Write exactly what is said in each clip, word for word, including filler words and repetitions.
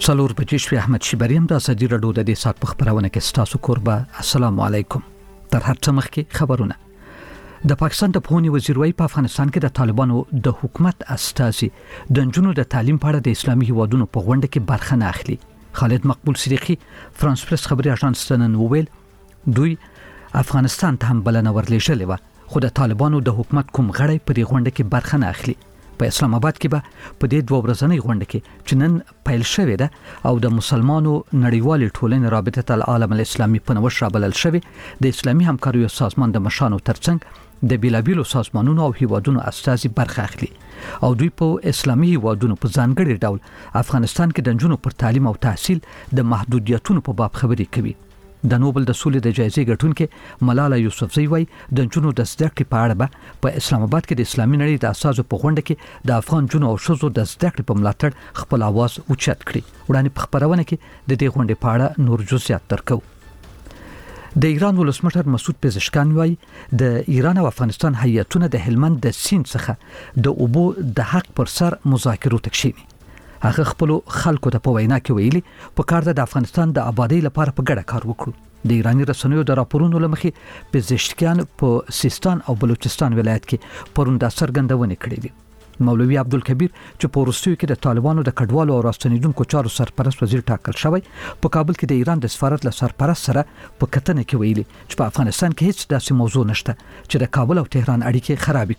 څلور بجې شوې. احمد شیبریم د ازادي راډیو د دې سات په خبرونه کې ستاسو کوربه. السلام علیکم. تر هر څه مخکې خبرونه. د پاکستان د پوهنې وزیر وايي په افغانستان کې د طالبانو د حکومت استازي د نجونو د تعلیم په اړه د اسلامي هیوادونو په غونډه کې برخه نه اخلي. خالد مقبول صدیقی فرانس پریس خبري اژانس ته نن وویل دوی افغانستان ته هم بلنه ورلېږلې وه، خو د طالبانو د حکومت کوم غړی په دې غونډه کې برخه نه اخلي. په اسلام آباد کې به په دې دوه ورځنۍ غونډه کې چې نن پیل شوې ده او د مسلمانو نړیوالې ټولنې رابطه العالم الاسلامي په نوښت رابلل شوې د اسلامي همکاریو سازمان د مشانو ترڅنګ د بیلابیلو سازمانونو او هیوادونو استازي برخه اخلي او دوی په اسلامي هیوادونو په ځانګړي ډول افغانستان کې د نجونو پر تعلیم او تحصیل د محدودیتونو په باب خبرې کوي. د نوبل د سولې د جایزې ګټونکې ملاله یوسفزۍ وايي د نجونو د زده کړې په اړه به په اسلام آباد کې د اسلامي نړۍ د اساسو په غونډه کې د افغان جنو او ښځو د زده کړې په ملاتړ خپل आवाज اوچت کړي. وړاندې په خبرونه کې د دې غونډې په اړه نور جزئیات درکو. د ایران ولسمشر مسعود پزشکیان وايي د ایران او افغانستان هیئتونه د هلمند د سیند څخه د اوبو د حق پر سر مذاکرو ته کښیني. هغه خپل خلکو ته په وینا کې ویلي په کار د افغانستان د آبادی لپاره په ګډه کار وکړو. د ایرانی رسنیو د راپورونو لمخې پزشکیان په سیستان او بلوچستان ولایت کې پرون د څرګندونې کړې دي. مولوي عبدالکبیر چې په وروستیو کې د طالبانو د کډوالو او راستنیدونکو چارو سرپرست وزیر ټاکل شوی، په کابل کې د ایران د سفارت له سرپرست سره په کتنه کې ویلي چې په افغانستان کې هیڅ داسې موضوع نشته چې د کابل او تهران اړیکې خراب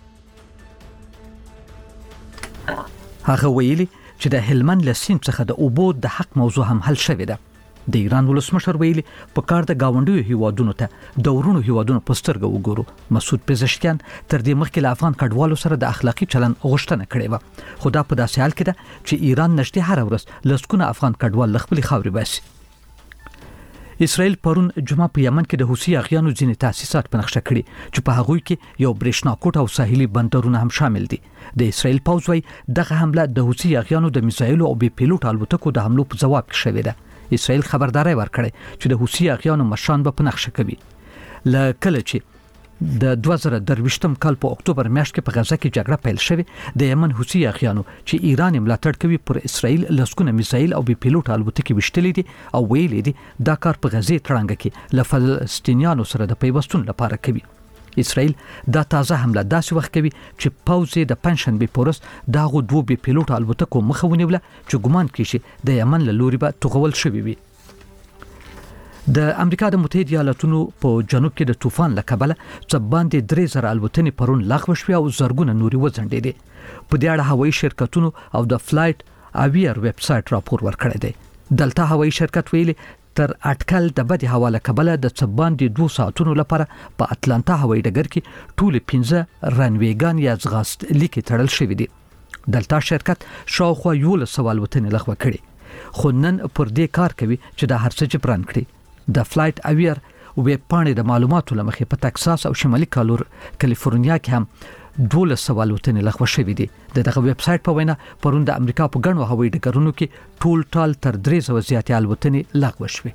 کړي. هغه ویلي چې د هلمند له سیند څخه د اوبو د حق موضوع هم حل شوې ده. د ایران ولسمشر ویلي په کار د گاونډیو هیوادونو ته د ورونو هیوادونو په سترګه وګورو. مسعود پزشکیان تر دې مخکې له افغان کډوالو سره د اخلاقی چلن غوښتنه کړې وه، خو دا په داسې حال کې ده چې ایران نږدې هر ورځ لسګونه افغان کډوال له خپلې خاورې باسي. اسرائیل پرون جمعه په یمن کې د حوثي اغیانو ځینې تاسیسات په نقشه کړي چې په هغوی کې یو برېښنا کوټ او ساحلي بندرونه هم شامل دي. د اسرائیل پوځ وايي دغه حمله د حوثي اغیانو د میزایلو او بې پیلوټ الوتکو د حملو په جواب کې شوې ده. اسرائیل خبرداري ورکړې چې د حوثي اغیانو مشان به په نقشه کوي. ل کله چې د دوه زره درویشتم کال په اکتوبر میاشت کې په غزه کې جګړه پیل شوه، د یمن حوثي اغیانو چې ایران ملاتړ کوي پر اسرائیل لسګونه میزایل او بې پیلوټ الوتکې وشتلې دي او ویلې دي دا کار په غزه تړانګه کې ل فلسطینیانو سره د پیوستون لپاره کوي. اسرائیل دا تازه حمله داسې وخت کوي چې پوځ د پنځشنبه پورس داغو دوه بې پیلوټ الوتکو مخه ونیوله چې ګمان کیږي د یمن له لوري به توغول شوی وي. د امریکا د متحده ایالاتونو په جنوب کې د طوفان له کبله څه باندې درې زره الوتنې پرون لغوه شوې او زرګونه نوري وځنډېدې. په دې اړه هوایي شرکتونو او د فلایټ اویر ویب سټ راپور ورکړی دی. دلته هوایي شرکت ویلي تر اټکل د بدی حواله کبله د څه باندې دوه ساعتونو لپاره په اتلانتا هوایي ډګر کې ټول پنځه رنویګان یا ځغاست لیکي تړل شوی دي. دلته شرکت شاوخوا یولس سوه الوتنې لغوه کړي، خو نن پر دې کار کوي چې د هر څه جبران کړي. د فلایټ اویر ویب پاڼې د معلوماتو لمخې په تکساس او شمالي کالور کالیفورنیا کې هم دولس سوه الوتنې لغوه شوې دي. د دغه ویب سټ په وینا پرون د امریکا په ګڼو هوایي ډګرونو کې ټول ټال تر درې سوه زیاتې الوتنې لغوه شوې.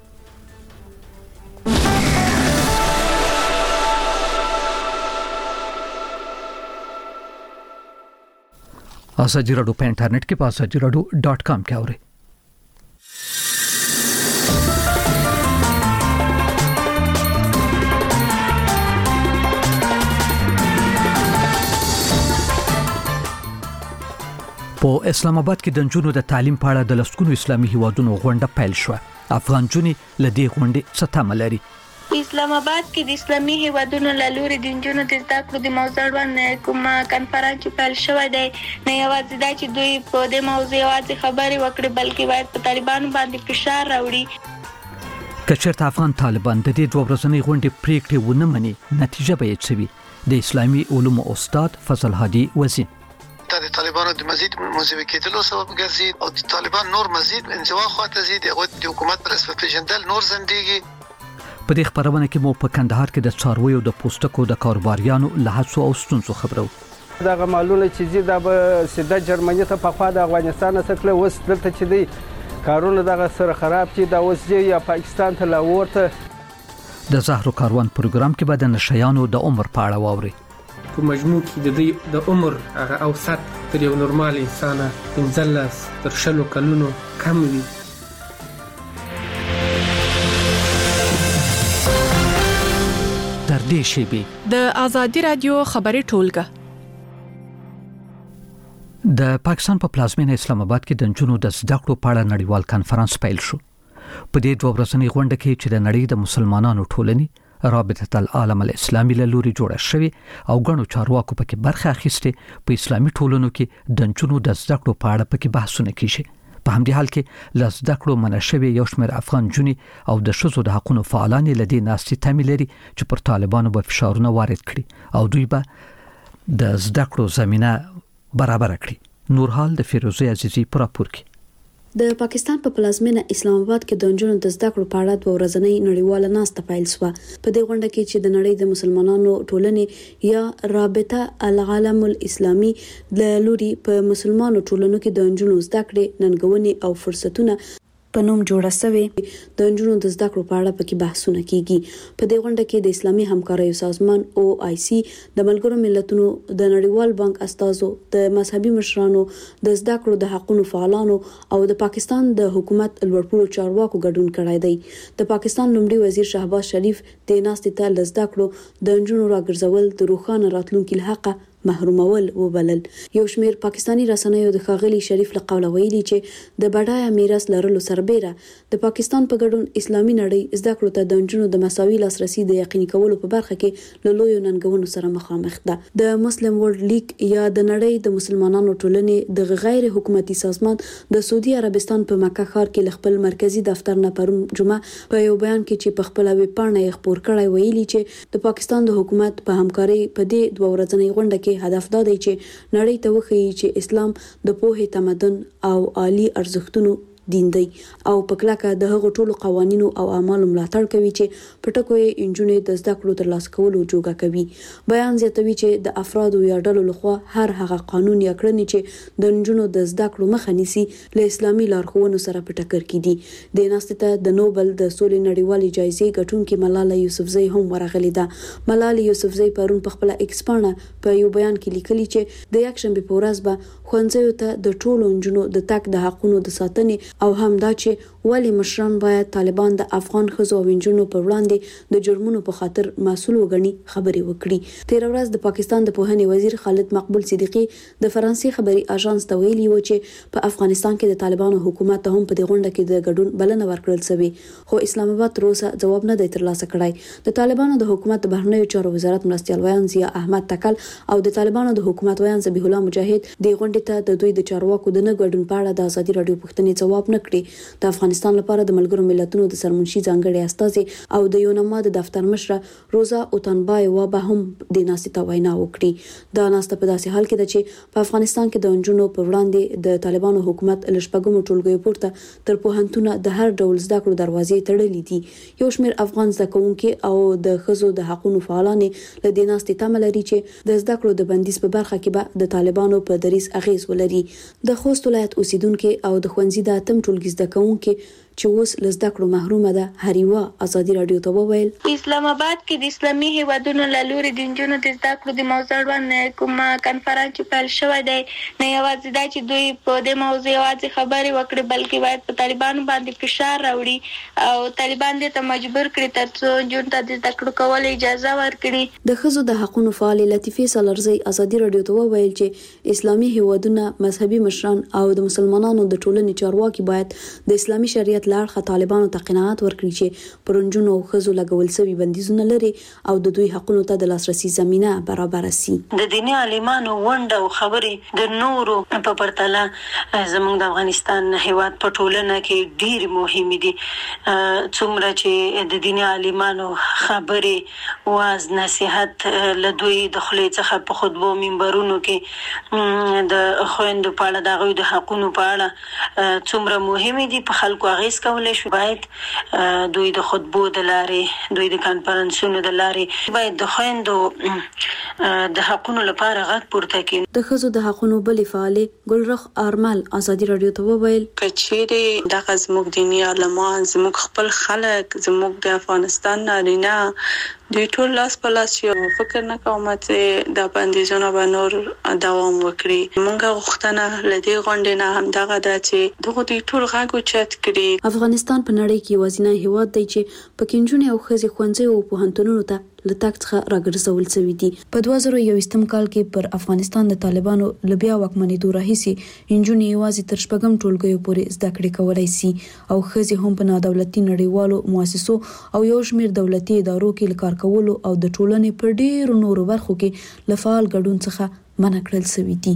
ازادي راډیو په انټرنیټ کې په ازادي راډیو ډاٹ کام کې اورئ. په اسلام آباد کې د نجونو د تعلیم په اړه د لسګونو اسلامي هیوادونو غونډه پیل شوه. افغان جونې له دې غونډې څه تمه لري؟ اسلام آباد کې د اسلامي هیوادونو له لوري د نجونو د زده کړو د موضوع باندې کوم کنفرانس پیل شوی دی. نه یوازې دا چې دوی په دې موضوع یوازې خبرې وکړي بلکې باید په طالبانو باندې فشار راوړي. که چېرته افغان طالبان د دې دوه ورځنۍ غونډې پریکړې ونه مني، نتیجه به یې څه وي؟ د اسلامي علومو استاد فضل هادي وزین د طالبانو د مزید منزوي کېدلو سبب ګرځي او د طالبان نور مزید انزوا خواته زیات هغه د حکومت پر اساس پیژندل نور زندګي. په دې خبرونه کې مو په کندهار کې د څارویو د پوستکو د کاروباریانو له هڅو او ستونزو خبرو. دغه مالونه چې زی د سیده جرمني ته په خوا د افغانستان څخه وس دلته چې دی کارونه دغه سره خراب چې د وسجې یا پاکستان ته لاورته. د زهرو کاروان پروګرام کې به د نشيانو د عمر په اړه واوري. په مجموع کې د د عمر هغه اوسط تر یو نورمال انسانه پنځلس تر شلو کلونو کم وي. تر دې شیبې د آزادي رادیو خبري ټولګه د پاکستان په پلازمینه اسلام آباد کې د نجونو د زده کړو په اړه نړیوال کانفرنس پیل شو. په دې دوه ورځنۍ غونډه کې چې د نړۍ د مسلمانانو ټولنې رابطه العالم الاسلامي له لوري جوړه شوې او غنو چارواکو پکې برخه اخیسته، په اسلامي ټولنو کې د نجونو د زده کړو په اړه پکې بحثونه کیږي. په همدې حال کې ل زده کړو منشوي یو شمېر افغان جونې او د شذو د حقوقو فعالان لدی ناستي تمه لري چې پر طالبانو به فشارونه وارد کړي او دوی به د زده کړو زمينه برابر کړي. نورحال د فیروزه عزیزی پر راپور کې. د پاکستان په پلازمینه اسلام آباد کې د نجونو د زده کړو په اړه د ورځنۍ نړیواله ناسته پیل شوه. په دې غونډه کې چې د نړۍ د مسلمانانو ټولنې یا رابطه العالم الاسلامي د لوري په مسلمانانو ټولنو کې د نجونو زده کړې ننګونې او فرصتونه په نوم جوړه شوې د نجونو د زده کړو په اړه پکې بحثونه کیږي. په دې غونډه کې د اسلامي همکاریو سازمان او آی سی، د ملګرو ملتونو د نړیوال بانک استازو، د مذهبي مشرانو، د زده کړو د حقوقو فعالانو او د پاکستان د حکومت لوړپوړو چارواکو ګډون کړی دی. د پاکستان لومړي وزیر شهباز شریف د ناستې ته د زده کړو د نجونو راګرځول د روښانه راتلونکي لحقه محرومول وبلل. یو شمېر پاکستانی رسنیو د خاغلی شریف له قوله ویلي چې د بډایه میراث لرلو سربېره د پاکستان په ګډون اسلامي نړۍ زده کړو ته د نجونو د مساوي لاسرسي د یقیني کولو په برخه کې له لویو ننګونو سره مخامخ ده. د مسلم ورلد لیگ یا د نړۍ د مسلمانانو ټولنې د غیر حکومتي سازمان د سعودي عربستان په مکه ښار کې خپل مرکزی دفتر نه پرون جمعه په یو بیان کې چې په خپل ویب پاڼه خبر کړی ویلي چې د پاکستان د حکومت په همکاري په دې دوه ورځنۍ غونډه کې هدف دا دی چې نړۍ ته وښیي چې اسلام د پوهې، تمدن او عالی ارزښتونو دین دی او په کلکه د هغو ټولو قوانینو او اعمالو ملاتړ کوي چې په ټکو یې انجونې د زده کړو ترلاسه کولو جوګه کوي. بیان زیاتوي چې د افرادو یا ډلو لخوا هر هغه قانون یا کړنې چې د انجونو د زده کړو مخه نیسي له اسلامي لارښوونو سره په ټکر کې دي. د ناستې ته د نوبل د سولې نړیوالې جایزې ګټونکې ملاله یوسفزۍ هم ورغلې ده. ملاله یوسفزۍ پرون په خپل ایکس پاڼه په یو بیان کې لیکلي چې د یکشنبه په ورځ به ښوونځیو ته د ټولو انجونو د تک د حقوقو د ساتنې او هم دا چې ولی مشران باید طالبان د افغان ښځو او نجونو په وړاندې د جرمونو په خاطر مسؤل وګڼي خبرې وکړي. تیر ورځ د پاکستان د پوهنې وزیر خالد مقبول صدیقی د فرانسې خبري اژانس ته ویلي و چې په افغانستان کې د طالبانو حکومت ته هم په دې غونډه کې د ګډون بلنه ورکړل شوې، خو اسلام آباد تر اوسه ځواب نه دی ترلاسه کړی. د طالبانو د حکومت د بهرنیو چارو وزارت مرستیال ویان ضیا احمد تکل او د طالبانو د حکومت ویان ذبیح الله مجاهد د غونډې ته د دوی د چارواکو د نه ګډون په اړه د ازادي رادیو پوښتنې ځواب نه کړی. د افغانستان لپاره د ملګرو ملتونو د سرمنشي ځانګړي استازي او د یونما د دفتر مشره روزا اوتانبایوا به هم د ناستې ته وینا وکړي. دا ناسته په داسې حال کې ده چې په افغانستان کې د انجونو په وړاندې د طالبانو حکومت له شپږمو ټولګیو پورته تر پوهنتونه د هر ډول زده کړو دروازې تړلې دي. یو شمېر افغان زده کوونکي او د ښځو د حقوقو فعالان له دې ناستې تمه لري چې د زده کړو د بندیز په برخه کې به د طالبانو په دریځ اغیز ولري. د خوست ولایت اوسیدونکو او د ښوونځي د اتم ټولګي زده کوونکي چې اوس له زده کړو محرومه ده هریوا ازادي رادیو ته وویل اسلام آباد کې د اسلامي هیوادونو له لوري د نجونو د زده کړو د موضوع باندې کومه کنفرانس پیل شوې ده. نه یوازې دا چې دوی په دې موضوع یوازې خبرې وکړي بلکې باید په طالبانو باندې فشار راوړي او طالبان دې ته مجبور کړي ترڅو نجونو ته د زده کړو کول اجازه ورکړي. د ښځو د حقوقو فعال لطیفه سالرزی ازادي رادیو ته وویل چې اسلامي هیوادونه مذهبي مشران او د مسلمانانو د ټولنې چارواکي باید د اسلامي شریعت لاړخه طالبانو ته قناعت ورکړي چې پرونجونو او ښځو لګول شوی بندیزونه لري او د دوی حقوقو ته د لاسرسي زمينه برابر سي. د دیني عالمانو ونډه او خبرې د نورو په پرتله زموږ د افغانستان هیواد په ټولنه کې ډیر مهمه دي. څومره چې د دیني عالمانو خبرې واز نصيحت له دوی د خلې څخه په خطبو منبرونو کې د خويندو په اړه د غوي د حقوقو په اړه څومره مهمه دي په خلکو اغیز کولای شي. باید دوی د خطبو د لارې دوی د کانفرنسونو د لارې باید د خويندو د حقوقو لپاره غږ پورته کړي. د ښځو د حقوقو بلې فعالې ګلرخ آرمل ازادي رادیو ته وویل کچېره د زموږ دیني عالمان زموږ خپل خلک زموږ د افغانستان نارینه دوی ټول لاس په لاس یو فکر نه کوم چې د بندیزونو به نور دوام وکړي. موږ غوښتنه لدی غونډې نه هم دغه د چې دغه دوی ټول غاګو چت کړي. افغانستان په نړۍ کې یوازینی هیواد دی چې پکې نجونې او ښځې ښوونځي او پوهنتونونو ته له تګ څخه راګرځول شوي دي. په دوه زره یوویشتم کال کې پر افغانستان د طالبانو له بیا واکمنېدو راهیسې نجونې یوازې تر شپږم ټولګیو پورې زده کړې کولی سي او ښځې هم په نادولتي نړیوالو مؤسسو او یو شمېر دولتي ادارو کې له کار کولو او د ټولنې په ډېرو نورو برخو کې له فعال ګډون څخه منع کړل شوي دي.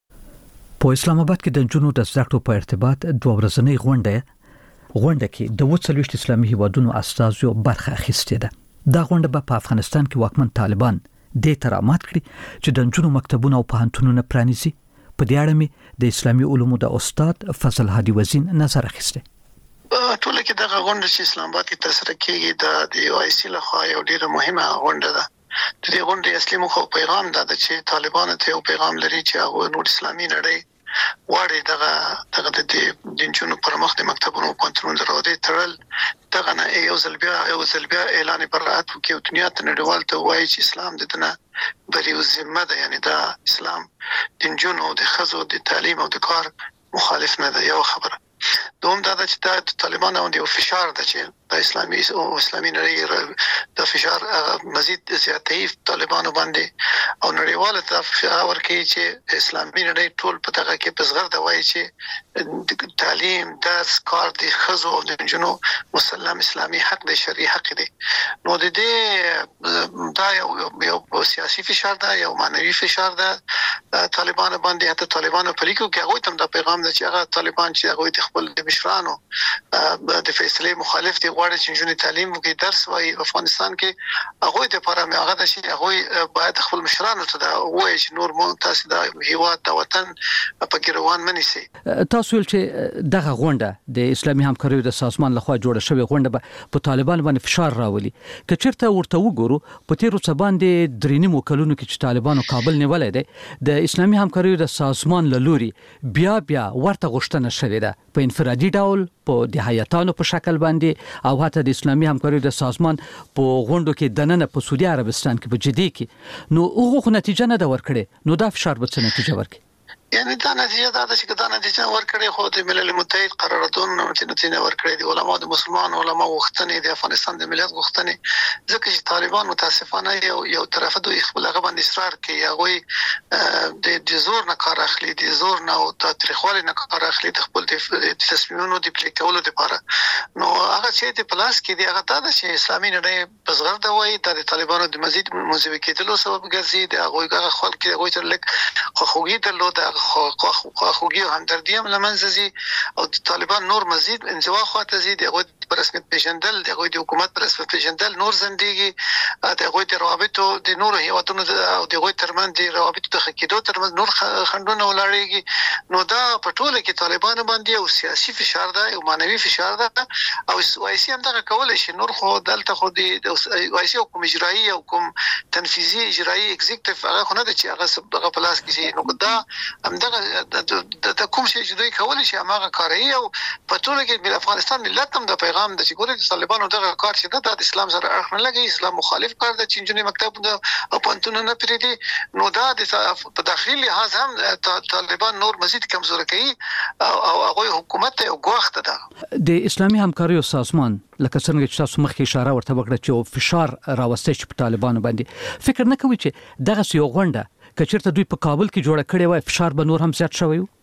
په اسلام آباد کې د نجونو د زده کړو په ارتباط دوه ورځنۍ غونډه غونډه کې د وڅلويشت اسلامي هیوادونو استازو برخه اخیستې ده. دا غونډه به په افغانستان کې واکمن طالبان د ترامات کړي چې د نجونو مکتبونه او پوهنتونونه پرانیزي. په دې اړه مې د اسلامي علومو د استاد فضل هادي وزین نظر اخیسته. ټول کې دغه غونډه چې اسلام آباد کې ترسره کیږي د یو آی سی لخوا یو ډیره مهمه غونډه ده. د دې غونډې اصلي موخه او پیغام دا ده چې طالبانو ته یو پیغام لري چې هغه نور اسلامي نړۍ واړې دغه دغه د دینچونو پر مخ د مکتبونو او پوهنتونونو دروازې تړل دغه نه یو ځل بیا یو ځل بیا اعلان برائت وکړي او دنیا ته نړیوال ته وایي چې اسلام د دنه بریو ذمه ده، یعنی دا اسلام دینچونو د خزو د تعلیم او د کار مخالف نه ده. یو خبره دوم دا چې د طالبانو د فشار د چې د اسلامي او اسلامي نړۍ د فشار مزید زیاتې طالبانو باندې او نړیواله ته ورکوي چې اسلامي نړۍ ټول په دغه کې پزغر د وایي چې تعلیم درس کار د خزو او د جنو مسلم اسلامي حق د شرعي حق دی. نو د دې دا یو یو سیاسي فشار ده، یو معنوي فشار ده طالبانو باندې. حتی طالبانو په لیکو کې هغه تم دا پیغام ده چې هغه طالبان چې هغه خپل د مشرانو د فیصله مخالف دي غواړي چې جنوني تعلیم وکړي درس وایي افغانستان کې هغه د لپاره مې هغه د شي هغه باید خپل مشرانو ته دا وایي چې نور مونږ تاسو د هیواد د وطن په ګروان منی سي. تاسو ول چې دغه غونډه د اسلامي همکاریو د سازمان لخوا جوړه شوې غونډه په طالبان باندې فشار راولي. که چیرته ورته وګورو په تیرو څه باندې درېنی موکلونو کې چې طالبانو کابل نیولای دی د اسلامي همکاریو د سازمان لوري بیا بیا ورته غوښتنه شوې ده په انفرادي ډول په د هیئاتانو په شکل باندې او حتی د اسلامي همکاریو د سازمان په غونډو کې دننه په سعودي عربستان کې په جدي کې نو هغه نتیجه نه دا ورکړي نو دا فشار به څه نتیجه ورکړي؟ یعنی دا نتیجه دا چې دا نتیجه ورکړي خو د ملل متحد قراردادونو نتیجه ورکړي دي علماء د مسلمان علماء غوښتنې د افغانستان د ملت غوښتنې ځکه چې طالبان متاسفانه یو یو طرفه دوی خپل هغه باندې اصرار کوي هغه د د زور نه کار اخلي د زور نه او د تاریخوالي نه کار اخلي د خپل د تصمیمونو د پلي کولو لپاره. نو هغه چې د پلاس کې دی هغه دا چې اسلامي نړۍ بزغر دا وایي د طالبانو د مزید منځوي کېدلو سبب ګرځي د هغه هغه خلک د هغه تر لیک خوږی درلوده خوږی او همدردي هم لمنځه ځي او د طالبان نور مزید انزوا خواته ځي د هغه پر رسمیت پیژندل د هغه د حکومت پر رسمیت پیژندل نور زندګي د هغه د روابطو د نور هیوادونو او د هغه ترمنځ د روابطو د خکېدو ترمنځ نور خندونه ولاړېږي. نو دا په ټوله کې طالبان باندې او سیاسي فشار ده او معنوي فشار ده او وایسي هم دغه کولای شي نور خو دلته خو د وایسي حکومت اجرایی او حکومت تنفيذي اجرایی ایگزیکټیو هغه خو نه د چې هغه هغه پلاس کې نو دا همدغه د کوم شي چې دوی کولای شي هغه کوي او په ټوله کې د افغانستان ملت هم د پیغام د چې ګوري د طالبانو دغه کار چې د اسلام سره اړخ نه لګي اسلام مخالف کار د چینجنې مکتب او پانتون نه پریدي. نو دا د په داخلي لحاظ هم طالبان نور مزید کمزور کوي او هغه حکومت ته غوښته ده. د اسلامي همکاریو سازمان لکه څنګه چې تاسو مخکې اشاره ورته وکړه چې فشار راوستي چې په طالبانو باندې فکر نه کوي چې دغه یو غونډه کچېرته دوی په کابل کې جوړه کړې وای فشار به نور هم زیات شوی وي؟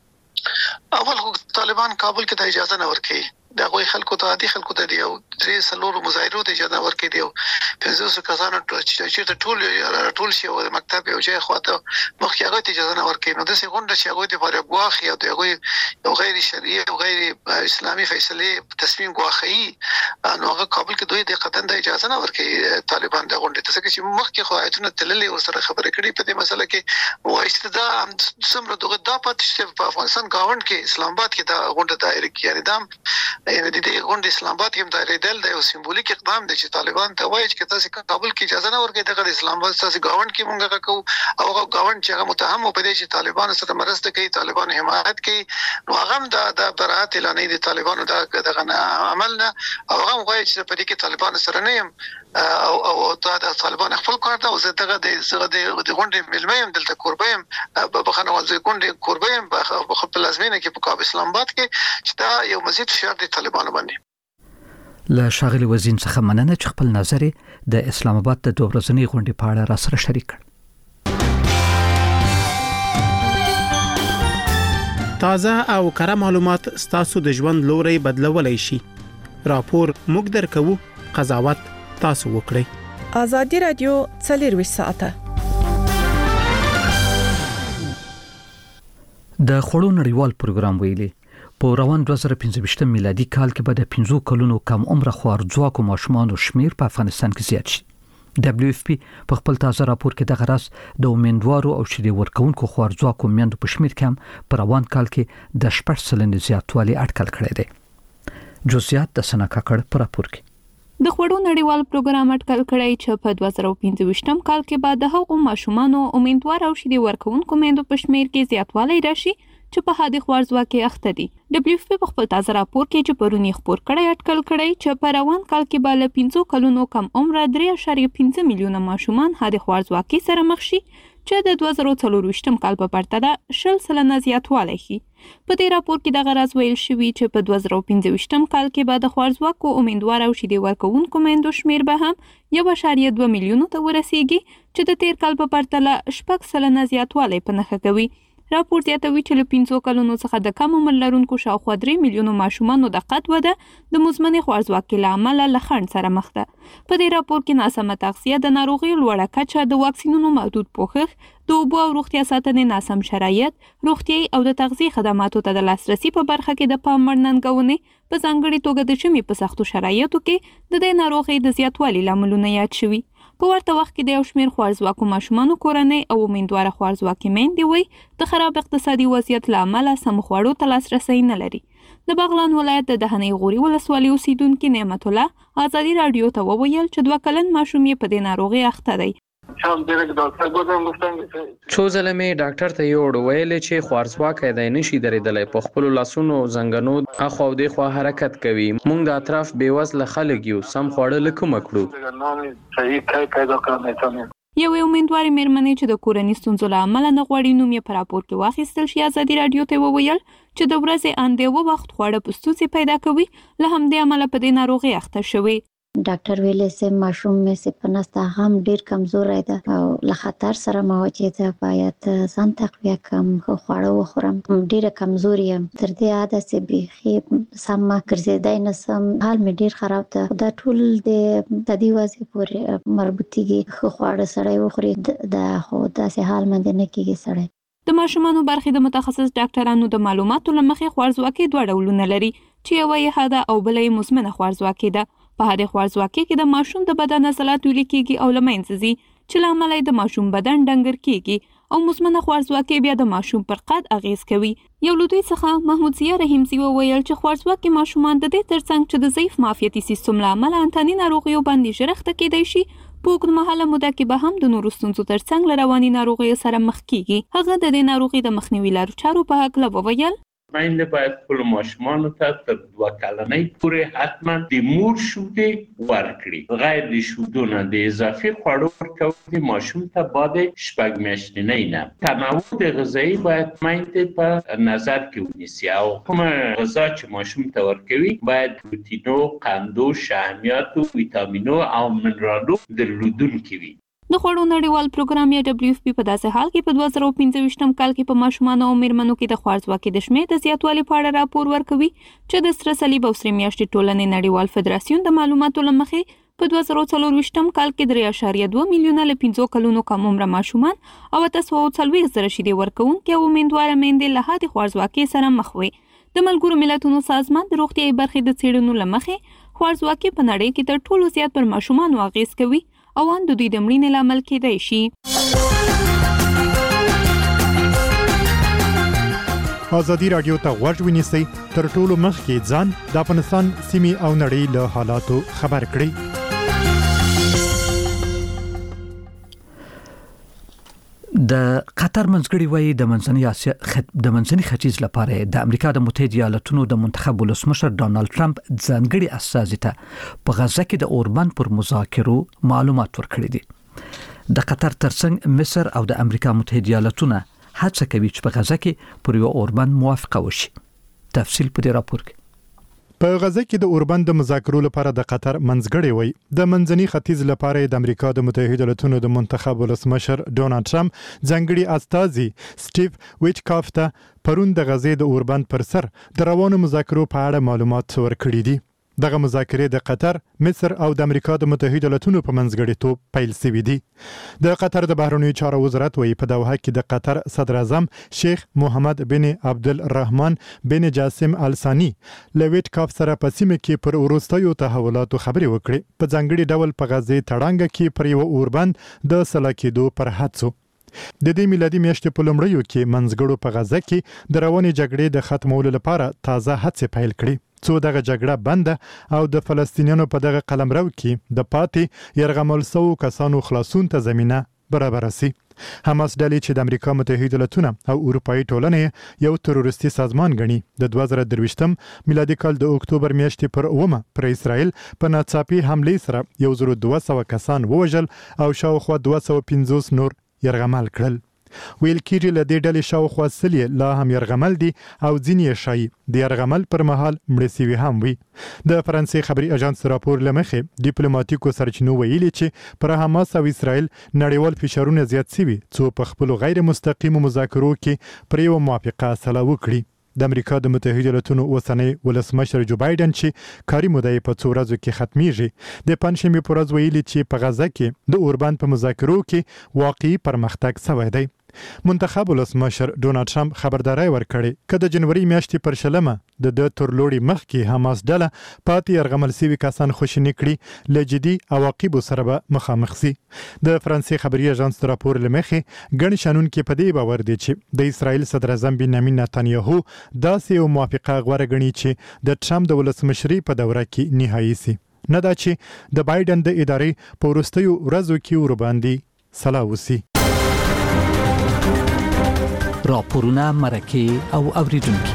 اول طالبان کابل کې د اجازه نه ورکړي دا غوي خلکو ته عادي خلکو ته دی او درې سلور مظاهرو ته اجازه ورکړي دی او پنځوس کسانو چې ټول ټول شي او مکتب یو ځای خواته مخکې هغه اجازه نه ورکړي. نو د څه غونډه چې هغه د فارغ غواخي او د هغه غیر شرعي او غیر اسلامي فیصله تصمیم غواخي نو هغه کابل کې دوی د قطن د اجازه نه ورکړي طالبان د غونډه ته چې مخکې خو آیتونه تللي او سره خبرې کړي په دې مسله کې وایسته دا څومره دغه د پاتې په افغانستان گاوند کې اسلام آباد کې دا غونډه دایر کې یعنی دا د دې غونډې اسلام آباد کې مدارېدل د یو سمبولیک اقدام دی چې طالبان ته وایي چې تاسو کابل کې اجازه نه ورکړئ دغه اسلام آباد تاسو گاوند کې مونږه کوو او هغه گاوند چې هغه متهم په دې چې طالبان سره مرسته کوي طالبان حمایت کوي نو هغه د د براءت اعلان دي طالبانو دغه عمل نه او هغه وایي چې په دې کې طالبان سره نه يم او او د طالبان خپل کار ته او زه دغه د زغه د غونډې ملمیم دلته قربایم بخنه ولزي غونډې قربایم په خپل لازمینه کې په کابل اسلام آباد کې چې دا یو مزید شرط دی طالبانو باندې له شاغلي وزین څخه مننه چې خپل نظر د اسلام آباد د دوه ورځنۍ غونډې په اړه را سره شریک کړ. تازه او کره معلومات ستاسو د ژوند لوري بدلولای شي. راپور موږ درکو، قضاوت تاسو وکړئ. ازادي رادیو څلور ساعته د خړو نړیوال پروګرام ویلي په روان دوه زره پنځه میلادي کال کې به د پنځو کلونو کم عمر خوارځواکو ماشومانو شمیر په افغانستان کې زیات شي. دبليو اف پی په خپل تازه راپور کې د غرض د امیندوارو او شیدې ورکوونکو خوارځواکو میندو په شمیر کې په روان کال کې د شپږ سلنې زیاتوالی اټکل کړی دی. جزئیات د سنا کاکړ په راپور کې. د خړو نړیوال پروګرام اټکل کړی چې په دوه زره پنځه کال کې بعد هغو ماشومانو امیندوار او شیدې ورکوونکو میندو په شمیر کې زیاتوالی راشي چې په حادي خوارځواکي اخته دي. دبليو اف پی په خپل تازه راپور کې چې پرونی خبر کړی اټکل کړی چې په روان کال کې بل پنځو کلونو کم عمر درې اعشاریه پنځه میلیونه ماشومان حادي خوارځواکي سره مخ شي چې د دوه زره څلور کال په پرتله شل سلنه زیاتوالی شي. په دې راپور کې د غرض ویل شوی چې په دوه زره پنځه کال کې به د خوارځواکو امیندوار او شیدې ورکوونکو میندو شمیر به هم یو اعشاریه دوه میلیونه ته ورسیږي چې د تیر کال په پرتله شپږ سلنه زیاتوالی په نښه کوي. راپور زیاتوي چې له پنځو کلونو څخه د کم عمر لرونکو شاوخوا درې میلیونو ماشومانو د قد وده د مزمنې خوارځواکۍ له امله له خنډ سره مخ ده. په دې راپور کې ناسمه تغذیه، د ناروغیو لوړه کچه، د واکسینونو محدود پوښښ، د اوبو او روغتیا ساتنې ناسم شرایط، روغتیايي او د تغذیې خدماتو ته د لاسرسي په برخه کې د پام وړ ننګونې، په ځانګړي توګه د ژمي په سختو شرایطو کې د دې ناروغۍ د زیاتوالي لاملونه یاد شوي. په ورته وخت کې د یو شمېر خوارځواکو ماشومانو کورنۍ او امیندواره خوارځواکې میندې وایي د خراب اقتصادي وضعیت له امله سمو خوړو ته لاسرسی نه لري. د بغلان ولایت د دهنۍ غوري ولسوالۍ اوسیدونکي نعمت الله ازادي رادیو ته وویل چې دوه کلن ماشوم یې په دې ناروغي اخته دی. څو ځله مې ډاکټر ته یوړ ویل چې خوارځواکی دی نشي درېدلی، په خپلو لاسونو زنګنو اخوا او دېخوا حرکت کوي. موږ د اطراف بېوزله خلک یو، سم خواړه له کومه کړو؟ یو امیندوارې مېرمنې چې د کورني ستونزو له امله نه غواړي نوم یې په راپور کې واخیستل شي ازادي رادیو ته وویل چې د ورځې اندې اوه وخت خواړه په ستونزې پیدا کوي، له همدې امله په دې ناروغۍ اخته شوې. ډاکټر ویلې چې ماشوم مې سپنسته هم ډیر کمزوري ده او له خطر سره مواجه ده، باید ځان تقویه کړم، خواړه وخورم، ډیره کمزوري یم، تر دې عاده چې بيخي سم ګرځېدای نه سم، حال مې ډیر خراب ده. دا ټول د تدې وضع پورې مربوطيږي، خواړه سره وخوري دا خو داسې حال مند نه کیږي سره. د ماشومانو برخې د متخصص ډاکټرانو د معلوماتو لمخې خوارځواکي دوه ډولونه لري چې یو یې حاده او بل یې مزمنه خوارځواکي ده. په حاده خوارځواکي کې د ماشوم د بدن عضلات ویلې کېږي او له منځه ځي چې له امله د ماشوم بدن ډنګر کېږي، او مزمنه خوارځواکي بیا د ماشوم پر قد اغیز کوي. یو له دوی څخه محمود ضیا رحیمزي وویل چې خوارځواکي ماشومان د دې ترڅنګ چې د ضعیف معافیتي سیستم له امله انتاني ناروغیو باندې ژر اخته کېدای شي، په اوږدمهاله موده کې به هم د نورو ستونزو ترڅنګ له رواني ناروغیو سره مخ کېږي. هغه د دې ناروغي د مخنیوي لارو چارو په هکله وویل ماینده باید خپل ماشومانو ته تر دوه کلنۍ پورې حتما د مور شیدې ورکړي. غیر د شیدو نه د اضافي خوړو ورکول د ماشوم ته بعد شپږ میاشتنۍ نه. تنوع د غذایي باید ماینده په نظر کې ونیسي او کومه غذا چې ماشوم ته ورکوي باید پروتینو، قندو، شحمیاتو، ویټامینو او منرالو درلودونکي وي. د خړو نړیوال پروګرام یا دبليو اف پی په داسې حال کې په دوه زره پنځه کال کې په ماشومانو او میرمنو کې د خوارځواکۍ د شمېر د زیاتوالي په اړه راپور ورکوي چې د سره صلیب او سرې میاشتې ټولنې نړیوال فدراسیون د معلوماتو له مخې په دوه زره څلور کال کې درې اعشاریه دوه میلیونه له پنځو کلونو کم عمره ماشومان او اته سوه څلوېښت زره شیدې ورکوونکي او امیندواره میندې له حادې خوارځواکۍ سره مخ وي. د ملګرو ملتونو سازمان د روغتیايي برخې د څېړنو له مخې خوارځواکۍ په نړۍ کې تر ټولو زیات پر ماشومانو اغیز کوي او ان د دوی د مړینې لامل کېدای شي. ازادي رادیو ته غوږ ونیسئ، تر ټولو مخکې ځان د افغانستان سیمې او نړۍ له حالاتو خبر کړئ. د قطر منځګړی وایي د منځنۍ اسیا خط... د منځنۍ ختیځ لپاره د امریکا د متحده ایالاتونو د منتخب ولسمشر ډانلډ ټرمپ ځانګړي استازي ته په غزه کې د اوربند پر مذاکرو معلومات ورکړي دي. د قطر ترڅنګ مصر او د امریکا متحده ایالاتونه هڅه کوي چې په غزه کې پر یو اوربند موافقه وشي. تفصیل په دې راپور کې. په غزه کې د اوربند د مذاکرو لپاره د قطر منځګړی وای د منځني ختیځ لپاره د امریکا د متحده ایالاتونو د منتخب ولسمشر ډونالد ټرمپ ځانګړي استازي سټیو ویټکاف ته پرون د غزې د اوربند پر سر د روانو مذاکرو په اړه معلومات ورکړي دي. دغه مذاکرې د قطر، مصر او د امریکا د متحده ایالاتونو په منځګړیتوب پیل شوې دي. د قطر د بهرنیو چارو وزارت وایي په دوحه کې د قطر صدر اعظم شیخ محمد بن عبدالرحمن بن جاسم الثاني له ویټکاف سره په سیمه کې پر وروستیو تحولاتو خبرې وکړې. په ځانګړي ډول په غزې تړانګه کې پر یو اوربند د سلاکېدو پر هڅو. د دې میلادي میاشتې په لومړیو کې منځګړو په غزه کې د روانې جګړې د ختمولو لپاره تازه هڅې پیل کړې، څو دغه جګړه بنده او د فلسطینیانو په دغه قلمرو کې د پاتې يرغمل سو کسانو خلاصون ته زمينه برابر سي. حماس ډلې چې د امریکا متحده ایالاتونه او اروپאי ټولنې یو تروریستي سازمان غني د دوه زره درویشتم میلادي کال د اکتوبر میاشتې پر اومه پر اسرائیل په ناڅاپي حمله سره یو زره دوه سوه کسان ووژل او شاوخوا دوه سوه پنځوس نور يرغمل کړل. ویل کېږي له دې ډلې شاوخوا سلې لا هم يرغمل دي او ځینې یې ښایي د يرغمل پر مهال مړه سوي هم وي. د فرانسې خبري اژانس راپور لمخې ډیپلوماټیکو سرچینو ویلي چې پر حماس او اسرائیل نړیوال فشارونه زیات شوي څو په خپل غیر مستقیم مذاکرو کې پر یو موافقه سلا وکړي. د امریکا د متحده ایالاتونو اوسنی ولسمشر جو بایدن چې کاري موده په څو ورځو کې ختميږي د پنځشنبه پر ورځ ویلي چې په غزه کې د اوربند په مذاکرو کې واقعي پرمختګ شوی دی. منتخب ولسمشر ډونالد ټرمپ خبرداري ورکړې چې د جنوري میاشتې پر شلمه د د ترلوړي مخ کې حماس ډله پاتې يرغمل سوي کسان خوشی نکړي له جدي عواقب سره به مخامخ سي. د فرانسې خبري اژانس راپور لمخې ګڼ شنن کې په دې باور دي چې د اسرائیل صدر اعظم بنیامین نتنیاهو داسې یو موافقه غوړه غني چې د ټرمپ د ولسمشري په دوره کې نهایی سي، نه دا چې د بایدن د ادارې په وروستیو ورځو کې ور باندې سلا وسی. راپورونه مرکه او اوریدونکو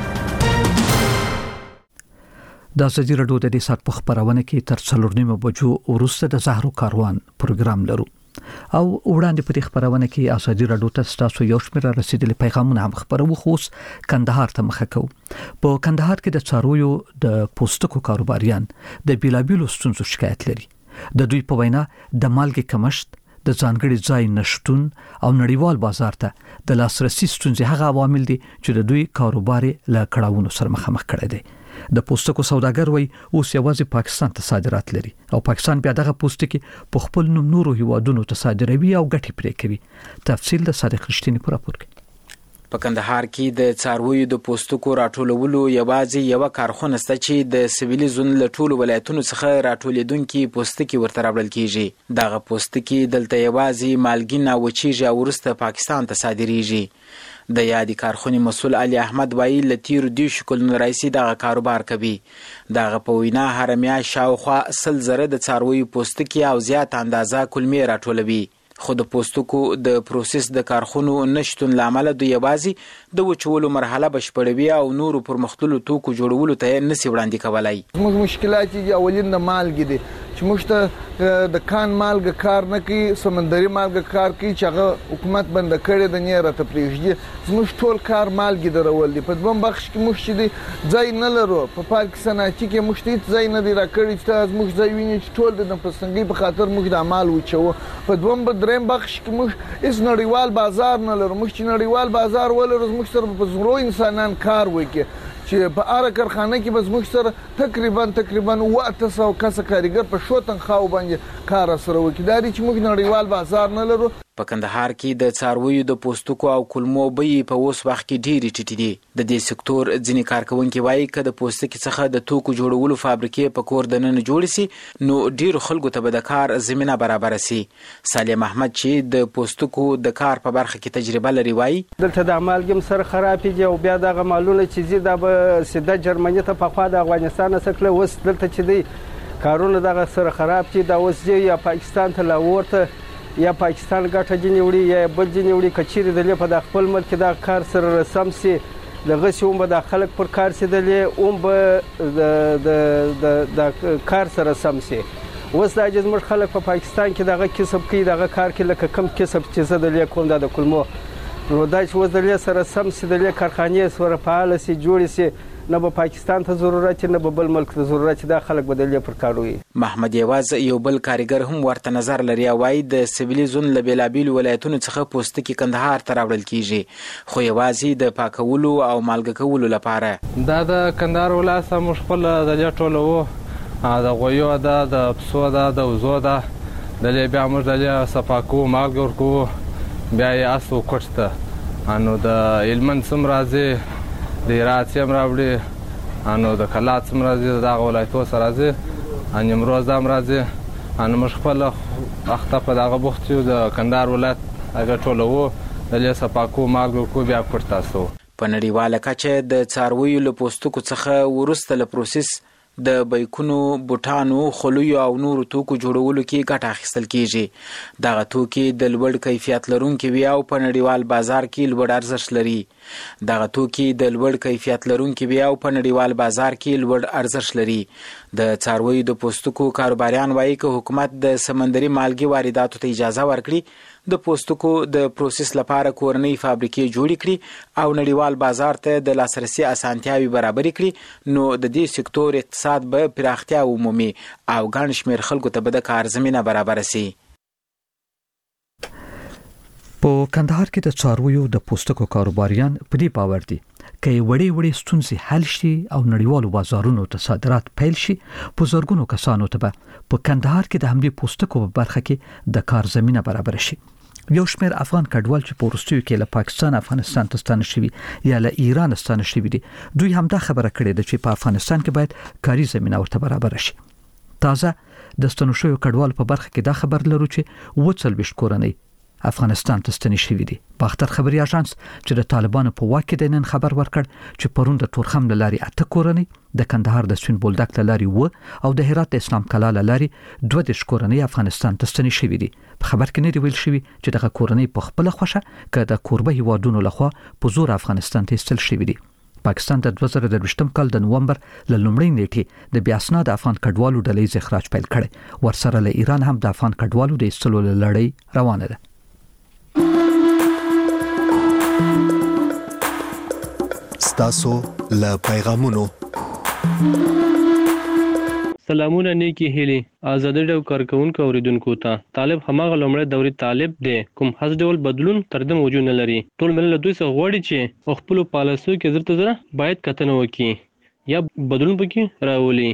د ازادي رادیو د دې سات په خبرونه کې تر څلور نیمه بجو وروسته د زهرو کاروان پروګرام لرو او وړاندې په دې خبرونه کې ازادي رادیو ته تاسو یو شمېر رسیدلي پیغامونه هم خبرو خوس کندهار ته مخه کو. په کندهار کې د څارویو د پوستکو کاروباریان د بیلابیلو ستونزو شکایت لري. د دوی په وینا د مالګې کمښت، د ځانګړي ځای نشټون او نړیوال بازار ته د لاسرسي ستونزې هغه عوامل دي چې د دوی کاروبار له کړهونو سره مخامخ کړي دي. د پوستکو سوداګر وای اوس یوازې پاکستان ته صادرات لري او پاکستان بیا دغه پوستکي په خپل نوم نورو هیوادونو ته صادروي او ګټې پرې کوي. تفصیل د صادق رښتینی پر راپور کې. په کندهار کې د څارویو د پوستکو راټولولو یوازې یو کارخونه سته چې د سویلي زون له ټولو ولایتونو څخه راټولېدونکي پوستکي ورته راوړل کیږي. دغه پوستکي دلته یوازې مالګین او وچیږي او وروسته پاکستان ته صادریږي. د یادی کارخونې مسؤل علي احمد وایي له تیر دیو شکل رئیسي دغه کاروبار کوي. دغه په وینا هر میاشت شاوخوا سل زره د څارویو پوستکي او زیات اندازه کلمې راټولوي. خو د پوستکو د پروسس د کارخونو نشټون لامل د یوازې د وچولو مرحله بشپړوي او نورو پرمختللو توکو جوړولو ته نسی وړاندې کولای. موږ مشکلات چې اولین د مالګې دي چې موږ ته د کان مالګه کار نه کوي، سمندري مالګه کار کوي چې هغه حکومت بند کړی د نه راته پریږدي. زموږ ټول کار مالګې درول دي. په دویم بخش کې موږ چې دی ځای نه لرو، په پاک صنعتي کې موږ ته ځای نه دی راکړی چې موږ ځای ویني چې ټول د پسنګي په خاطر موږ د مال وچو. په دویم دریم بخش کې موږ هیڅ نړیوال بازار نه لرو. موږ چې نړیوال بازار ولرو موږ سره په زرو انسانان کار وکړي چې په هر کارخانه کې بس موږ سره تقریبا تقریبا واته سو کس کارګر په شو تنخواه باندې کار سره وکړي. دا چې موږ نړیوال بازار نه لرو. په کندهار کې د څارویو د پوستکو او کلمو بیې په اوس وخت کې ډېرې ټیټې دي. د دې سکتور ځینې کارکوونکي وایي که د پوستکي څخه د توکو جوړولو فابریکې په کور دننه جوړې سي نو ډېرو خلکو ته به د کار زمینه برابره سي. صالح محمد چې د پوستکو د کار په برخه کې تجربه لري وایي دلته د مالګم سره خرابېږي او بیا دغه مالونه چې زی دا به سیده جرمني ته په خوا د افغانستان څخه اوس دلته چې دی کارونه دغه سره خراب چې دا اوس یا پاکستان ته لاور ته یا پاکستان ګټه جنې وړي یا بل جنې وړي کچېرې دلې په د خپل ملک دا کار سره رسم سي دغه سي هم به د خلک پر کار سي دلې هم به د د کار سره سم سي. اوس دا چې زموږ خلک په پاکستان کې دغه کسب کوي دغه کار کې لکه کم کسب چې زه دلې کوم دا د کلمو نو دا چې اوس دلې سره سم سي دلې کارخانې سره فعال سي جوړې سي نه به پاکستان ته ضرورت نه به بل ملک ته ضرورت دا خلک بدلې پر کاروي. محمد یواز یو بل کارګر هم ورته نظر لري او وايي د سیویلي زون له بیلابیلو ولایتونو څخه پوستکي کندهار ته راوړل کیږي خو یوازې د پاکولو او مالګه کولو لپاره. دا د کندهار ولایت موږ خپل د ټولو د غویو ده د پسو ده د وزو ده د بیا موږ د صفاکو مالګه ورکو بیا یې اسو کوټته انو د علمن سم راځي د هرات هم راوړي انو د کلات هم راځي دغه ولایتو سره راځي ان امروز هم راځي ان موږ خپل اخته په دغه بوخت یو د کندهار ولایت هغه ټولو د صفاکو مالګه کو بیا کوټتاسو. په نړیواله کچه د څارویو له پوستکو څخه ورسته له پروسس د بیکونو بوټانو خلویو او نورو توکو جوړولو کې ګټه اخیستل کیږي. دغه توکي د لوړ کیفیت لرونکي وي او په نړیوال بازار کې لوړ ارزښت لري. دغه توکي د لوړ کیفیت لرونکي وي او په نړیوال بازار کې لوړ ارزښت لري. د څارویو د پوستکو کاروباریان وایي که حکومت د سمندري مالګې وارداتو ته اجازه ورکړي د پوستکو د پروسس لپاره کورنۍ فابریکې جوړې کړي او نړیوال بازار ته د لاسرسي اسانتیاوي برابر کړي نو د دې سکتور اقتصاد به پراختیا ومومي او ګڼ شمېر خلکو ته به د کار زمینه برابر سي. په کندهار کې د څارویو د پوستکو کاروباریان په دې باور دي که وړې وړې ستونزې حل شي او نړیوالو بازارونو ته صادرات پیل شي په زرګونو کسانو ته به په کندهار کې د همدې پوستکو په برخه کې د کار زمینه برابر شي. یو شمېر افغان کډوال چې په وروستیو کې له پاکستان افغانستان ته ستانه شوي یا له ایران ستانه شوي دي دوی هم دا خبره کړې ده چې په افغانستان کې باید کاري زمینه ورته برابر شي. تازه د ستنو شویو کډوال په برخه کې دا خبر لرو چې اووه څلوېښت کورنۍ افغانستان ته ستنې شوي دي. باختر خبري اژانس چې د طالبانو په واک کې نن خبر ورکړ چې پرون د تورخم له لارې اته کورنۍ د کندهار د سوین بولدک له لارې و او د هرات د اسلام کلا له لارې دوه دېرش کورنۍ افغانستان ته ستنې شوي دي. په خبر کې نه دی ویل شوي چې دغه کورنۍ په خپله خوښه که د کوربه هیوادونو لخوا په زور افغانستان ته ایستل شوي دي. پاکستان د دوه زره درویشتم کال د نومبر له لومړۍ نیټې د بیا اسناد افغان کډوالو ډلې اخراج پیل کړي. ورسره له ایران هم د افغان کډوالو د ایستلو لړۍ روانه ده. ستاسو له پیغامونو سلامونه نیکی هیلي آزادي ډو کارکونکو اوریدونکو ته طالب هماغه لومړی دوري طالب دی کوم هڅ ډول بدلون تر دې موجود نه لري. ټول ملت دوی څخه غواړي چې خپل پالیسو کې زړه زړه باید کتنه وکړي یا بدلون پکې راولي.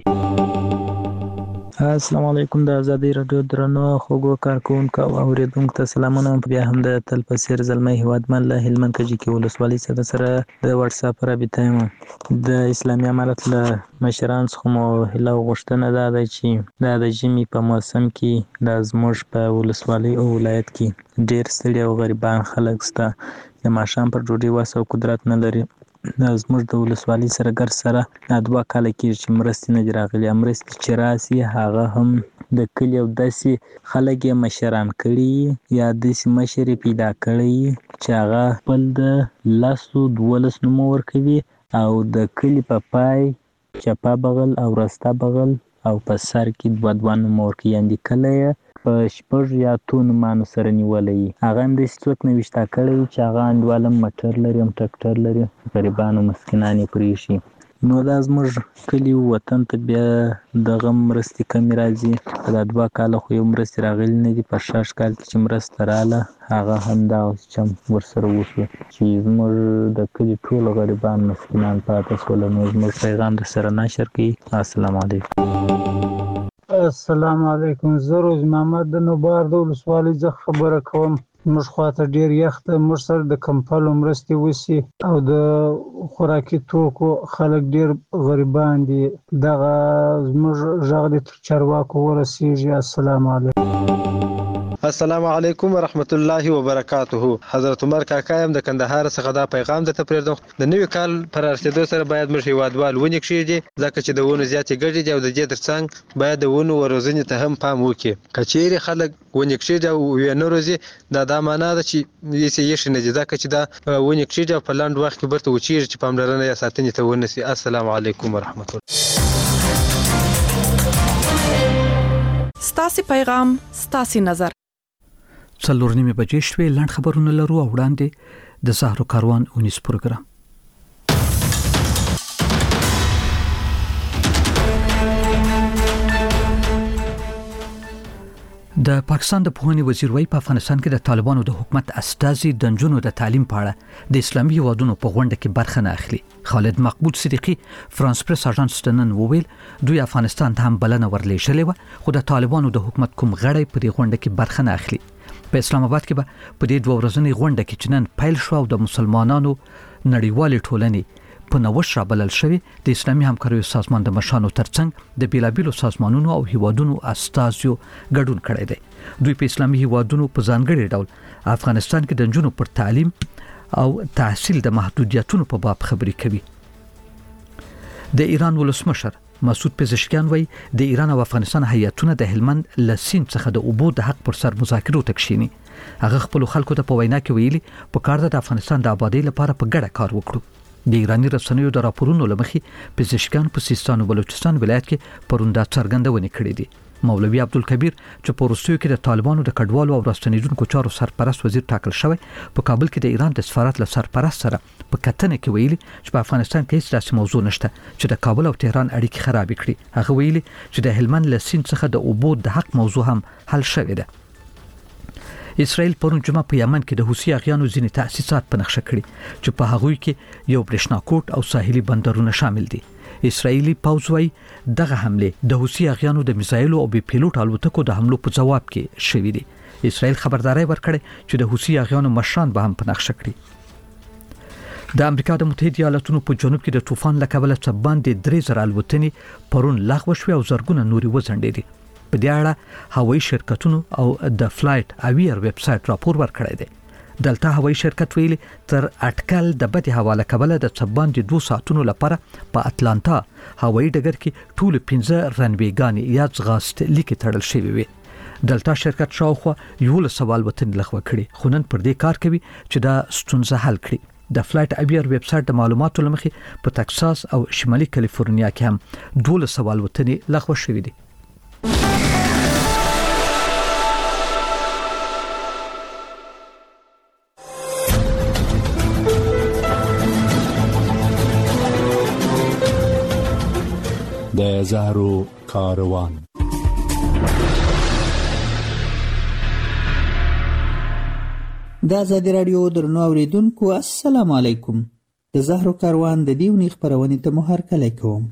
السلام علیکم د آزادي رادیو درنو خوګو کارکونکو او اوریدونکو ته سلامونه. بیا هم د تل پسیر زلمي هوادمن له هلمند کجې کې ولسوالۍ سره سره د واتس اپ رابطه یم د اسلامي امارت له مشران څخه مو هله غوښتنه ده چې د ژمي په موسم کې د زموږ په ولسوالۍ او ولایت کې ډیر ستړي او غریبان خلک سته چې ماښام پر ډوډۍ وس او قدرت نه لري. زموږ د ولسوالۍ سره ګر سره دوه کاله کېږي چې مرستې نه دي راغلي. مرستې چې راسي هغه هم د کلي او داسې خلک یې مشران کړي یا داسې مشر یې پیدا کړی چې هغه خپل د لسو دولس نومه ورکوي او د کلي په پای چپه بغل او راسته بغل او په سر کې دوه دوه نومه ورکوي. یعنې کله یې په شپږ یا اتو نومانو سره نیولی وي. هغه هم داسې څوک نوشته کړی وي چې هغه انډیوال هم موټر لري هم ټکټر لري غریبان او مسکینان یې پرېښي. نو دا زموږ کلي وطن ته بیا دغه مرستې کمې راځي. په دا دوه کاله خو یو مرستې راغلي نه دي. په شاش کال کې چې مرسته راغله هغه هم دغسې چم ورسره وشو چې زموږ د کلي ټول غریبان مسکینان پاتې شول. نو زموږ پیغام در سره نشر کړي. السلام علیکم. السلام علیکم. زه روز محمد د نوبار د ولسوالۍ څخه خبره کوم. موږ خواته ډیر یخ ده، موږ سره د کمپلو مرستې وسی او د خوراکي توکو خلک ډیر غریبان دي. دغه زموږ غږ د چارواکو ورسیږي. السلام علیکم. السلام علیکم ورحمت الله وبرکاته. حضرت عمر کاکا يم د کندهار څخه دا پیغام درته پرېږدم. د نوي کال پر رسیدو سره باید موږ هیوادوال ونې کښېږدي، ځکه چې د ونو زیاتې ګټې دي او د دې ترڅنګ باید د ونو وروزنې ته هم پام وکړي. که چیرې خلک ونې کښېږدي او یې نه روزي، دا دا معنا ده چې هېڅ یې ایښي نه دي، ځکه چې دا ونې کښېږدي او په لنډ وخت کې بیرته وچېږي چې پاملرنه یې ساتنې ته ونه شي. السلام علیکم ورحمت الله. ستاسو پیغام ستاسو نظر. څلور نیمه بجې شوې. لاند خبرونه لرو او وړاندې د زهرو کاروان اونیس پروګرام. د پاکستان د پوهنې وزیر وایي په افغانستان کې د طالبانو د حکومت استازي د نجونو د تعلیم په اړه د اسلامي هیوادونو په غونډه کې برخه نه اخلي. خالد مقبول صدیقی فرانس پریس اژانس ته نن وویل دوی افغانستان ته هم بلنه ورلېږلې وه، خو د طالبانو د حکومت کوم غړی په دې غونډه کې برخه نه اخلي. په اسلام آباد کې به په دې دوه ورځنۍ غونډه کې چې نن پیل شو او د مسلمانانو نړیوالې ټولنې په نوښت رابلل شوی د اسلامي همکاریو سازمان د مشانو ترڅنګ د بیلابیلو سازمانونو او هیوادونو استازیو ګډون کړی دی. دوی په اسلامي هیوادونو په ځانګړي ډول افغانستان کې د نجونو پر تعلیم او تحصیل د محدودیتونو په باب خبرې کوي. د ایران ولسمشر مسعود پزشکیان وایي د ایران او افغانستان هیاتونه د هلمند له سیند څخه د اوبو د حق پر سر مذاکرو ته کښینی. هغه خپل خلکو ته په وینا کې ویلي په کار د افغانستان د آبادی لپاره په ګډه کار وکړو. د ایرانی رسنیو د راپورونو لمخې پزشکان په سیستان او بلوچستان ولایت کې پروندا څرګندونه کړې دي. مولوی عبدالکبیر چې په روسیې کې د طالبانو د کډوالو او راستنیدونکو چارو سرپرست وزیر ټاکل شوی، په کابل کې د ایران د سفارت له سرپرست سره په کتنه کې ویلي چې په افغانستان کې هیڅ داسې موضوع نشته چې د کابل او تهران اړیکې خراب کړي. هغه ویلي چې د هلمند له سیند څخه د اوبو د حق موضوع هم حل شوی ده. اسرائیل پرون جمعه په یمن کې د حوثي اغیانو ځینې تأسیسات په نقشه کړي چې په هغوی کې یو برېښنا کوټ او ساحلي بندرونه شامل دي. اسرائیلي پوځ وايي دغه حمله د حوثي اغیانو د میزایلو او بي پیلوټ الوتکو د حملو په جواب کې شوې دي. اسرائیل خبرداري ورکړې چې د حوثي اغیانو مشران به هم په نقشه کړي. د امریکا د متحده ایالاتونو په جنوب کې د طوفان له کبله څه باندې درې زره الوتنې پرون لغوه شوې او زرګونه نوري وځنډېدې. په دې اړه هوایي شرکتونو او د فلایټ اویر ویب سټ راپور ورکړی دی. دلته هوایي شرکت ویلي تر اټکل د بدې هوا له کبله د څبان د دوه ساعتونو لپاره په اتلانتا هوایي ډګر کې ټول پنځه رنویګانې یا ځغاست لیکې تړل شوی وي. دلته شرکت شاوخوا یو سوال وطن لغوه کړي، خو نن پر دې کار کوي چې دا ستونزه حل کړي. د فلایټ اویر ویب سټ د معلوماتو لمخې په تکساس او شمالي کالیفورنیا کې هم دوه سوال وطن لغوه شوی دي. د زهرو کاروان. د آزادي رادیو درنو اوریدونکو السلام علیکم. د زهرو کاروان د دیونی خبرونه ته مو هرکلی کوم.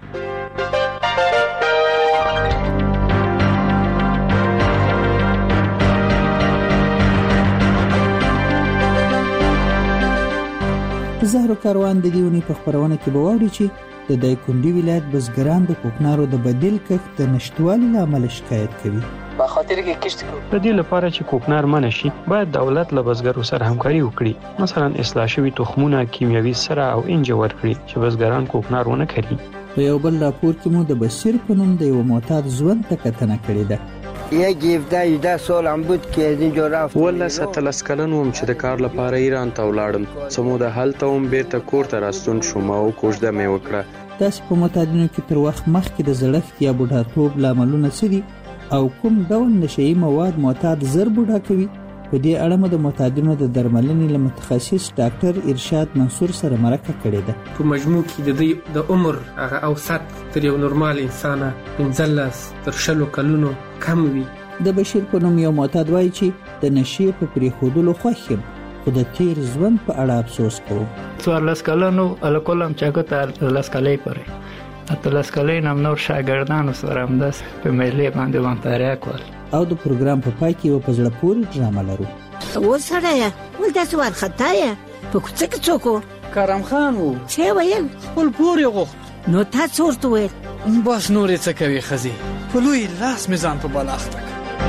زهرو کاروان د دیونی په خبرونه کې به واوري چې د دایکنډي ولایت بزګران د کوکنارو د بدیل کښت د نشټوالي لامل شکایت کوي. په خاطر کې کښت کوي. د دې لپاره چې کوکنار منع شي، باید دولت له بزګرو سره همکاري وکړي. مثلا اصلاح شوي تخمونه کیمیاوي سره او انجه ورکړي چې بزګران کوکنار ونه کړي. په یو بل راپور کې مو د بشیر په نوم د یو معتاد ژوند ته کتنه کړې ده. یک هفده هجده سال هم بود که از اینجا رفت. والله ستلس کلن وم چې د کار لپاره ایران ته ولاړم. سمو د هلته وم بیرته کور ته راستون شوم او کوژده مې وکړه. تاسو په معتادینو کې تر وخت مخکې د زړښت یا بوډاتوب لاملونه څه دي او کوم ډول نشئی مواد معتاد زر بوډا کوي؟ په دې اړه مو د معتادینو د درملنې له متخصص ډاکټر ارشاد منصور سره مرکه کړې ده. په مجموع کې د دې د عمر هغه اوسط تر یو نورمال انسان پنځلس تر شلو کلونو کم وي. د بشیر په نوم یو معتاد وایي چې د نشې په پرېښودلو خوښ یم، خو د تیر ژوند په اړه افسوس کوم. څوارلس کلنو الکل هم چاکو ته لس کلۍ پورې اتلس کلین هم نور شاګردانو سره هم داس په میلې باندې وانتاریا کول. او د پروګرام په پای کې یو په زړه پورې ډرامه لرو. وسړی ول داسې وارخطا یې په کوڅه کې څوک و؟ کرم خان و. څه ویل؟ خپل پور یې غوښت. نو تا څه ورته ویل؟ بس نور یې څه کوي ښځې، په لوی لاس مې ځان په بلا اخته کړ.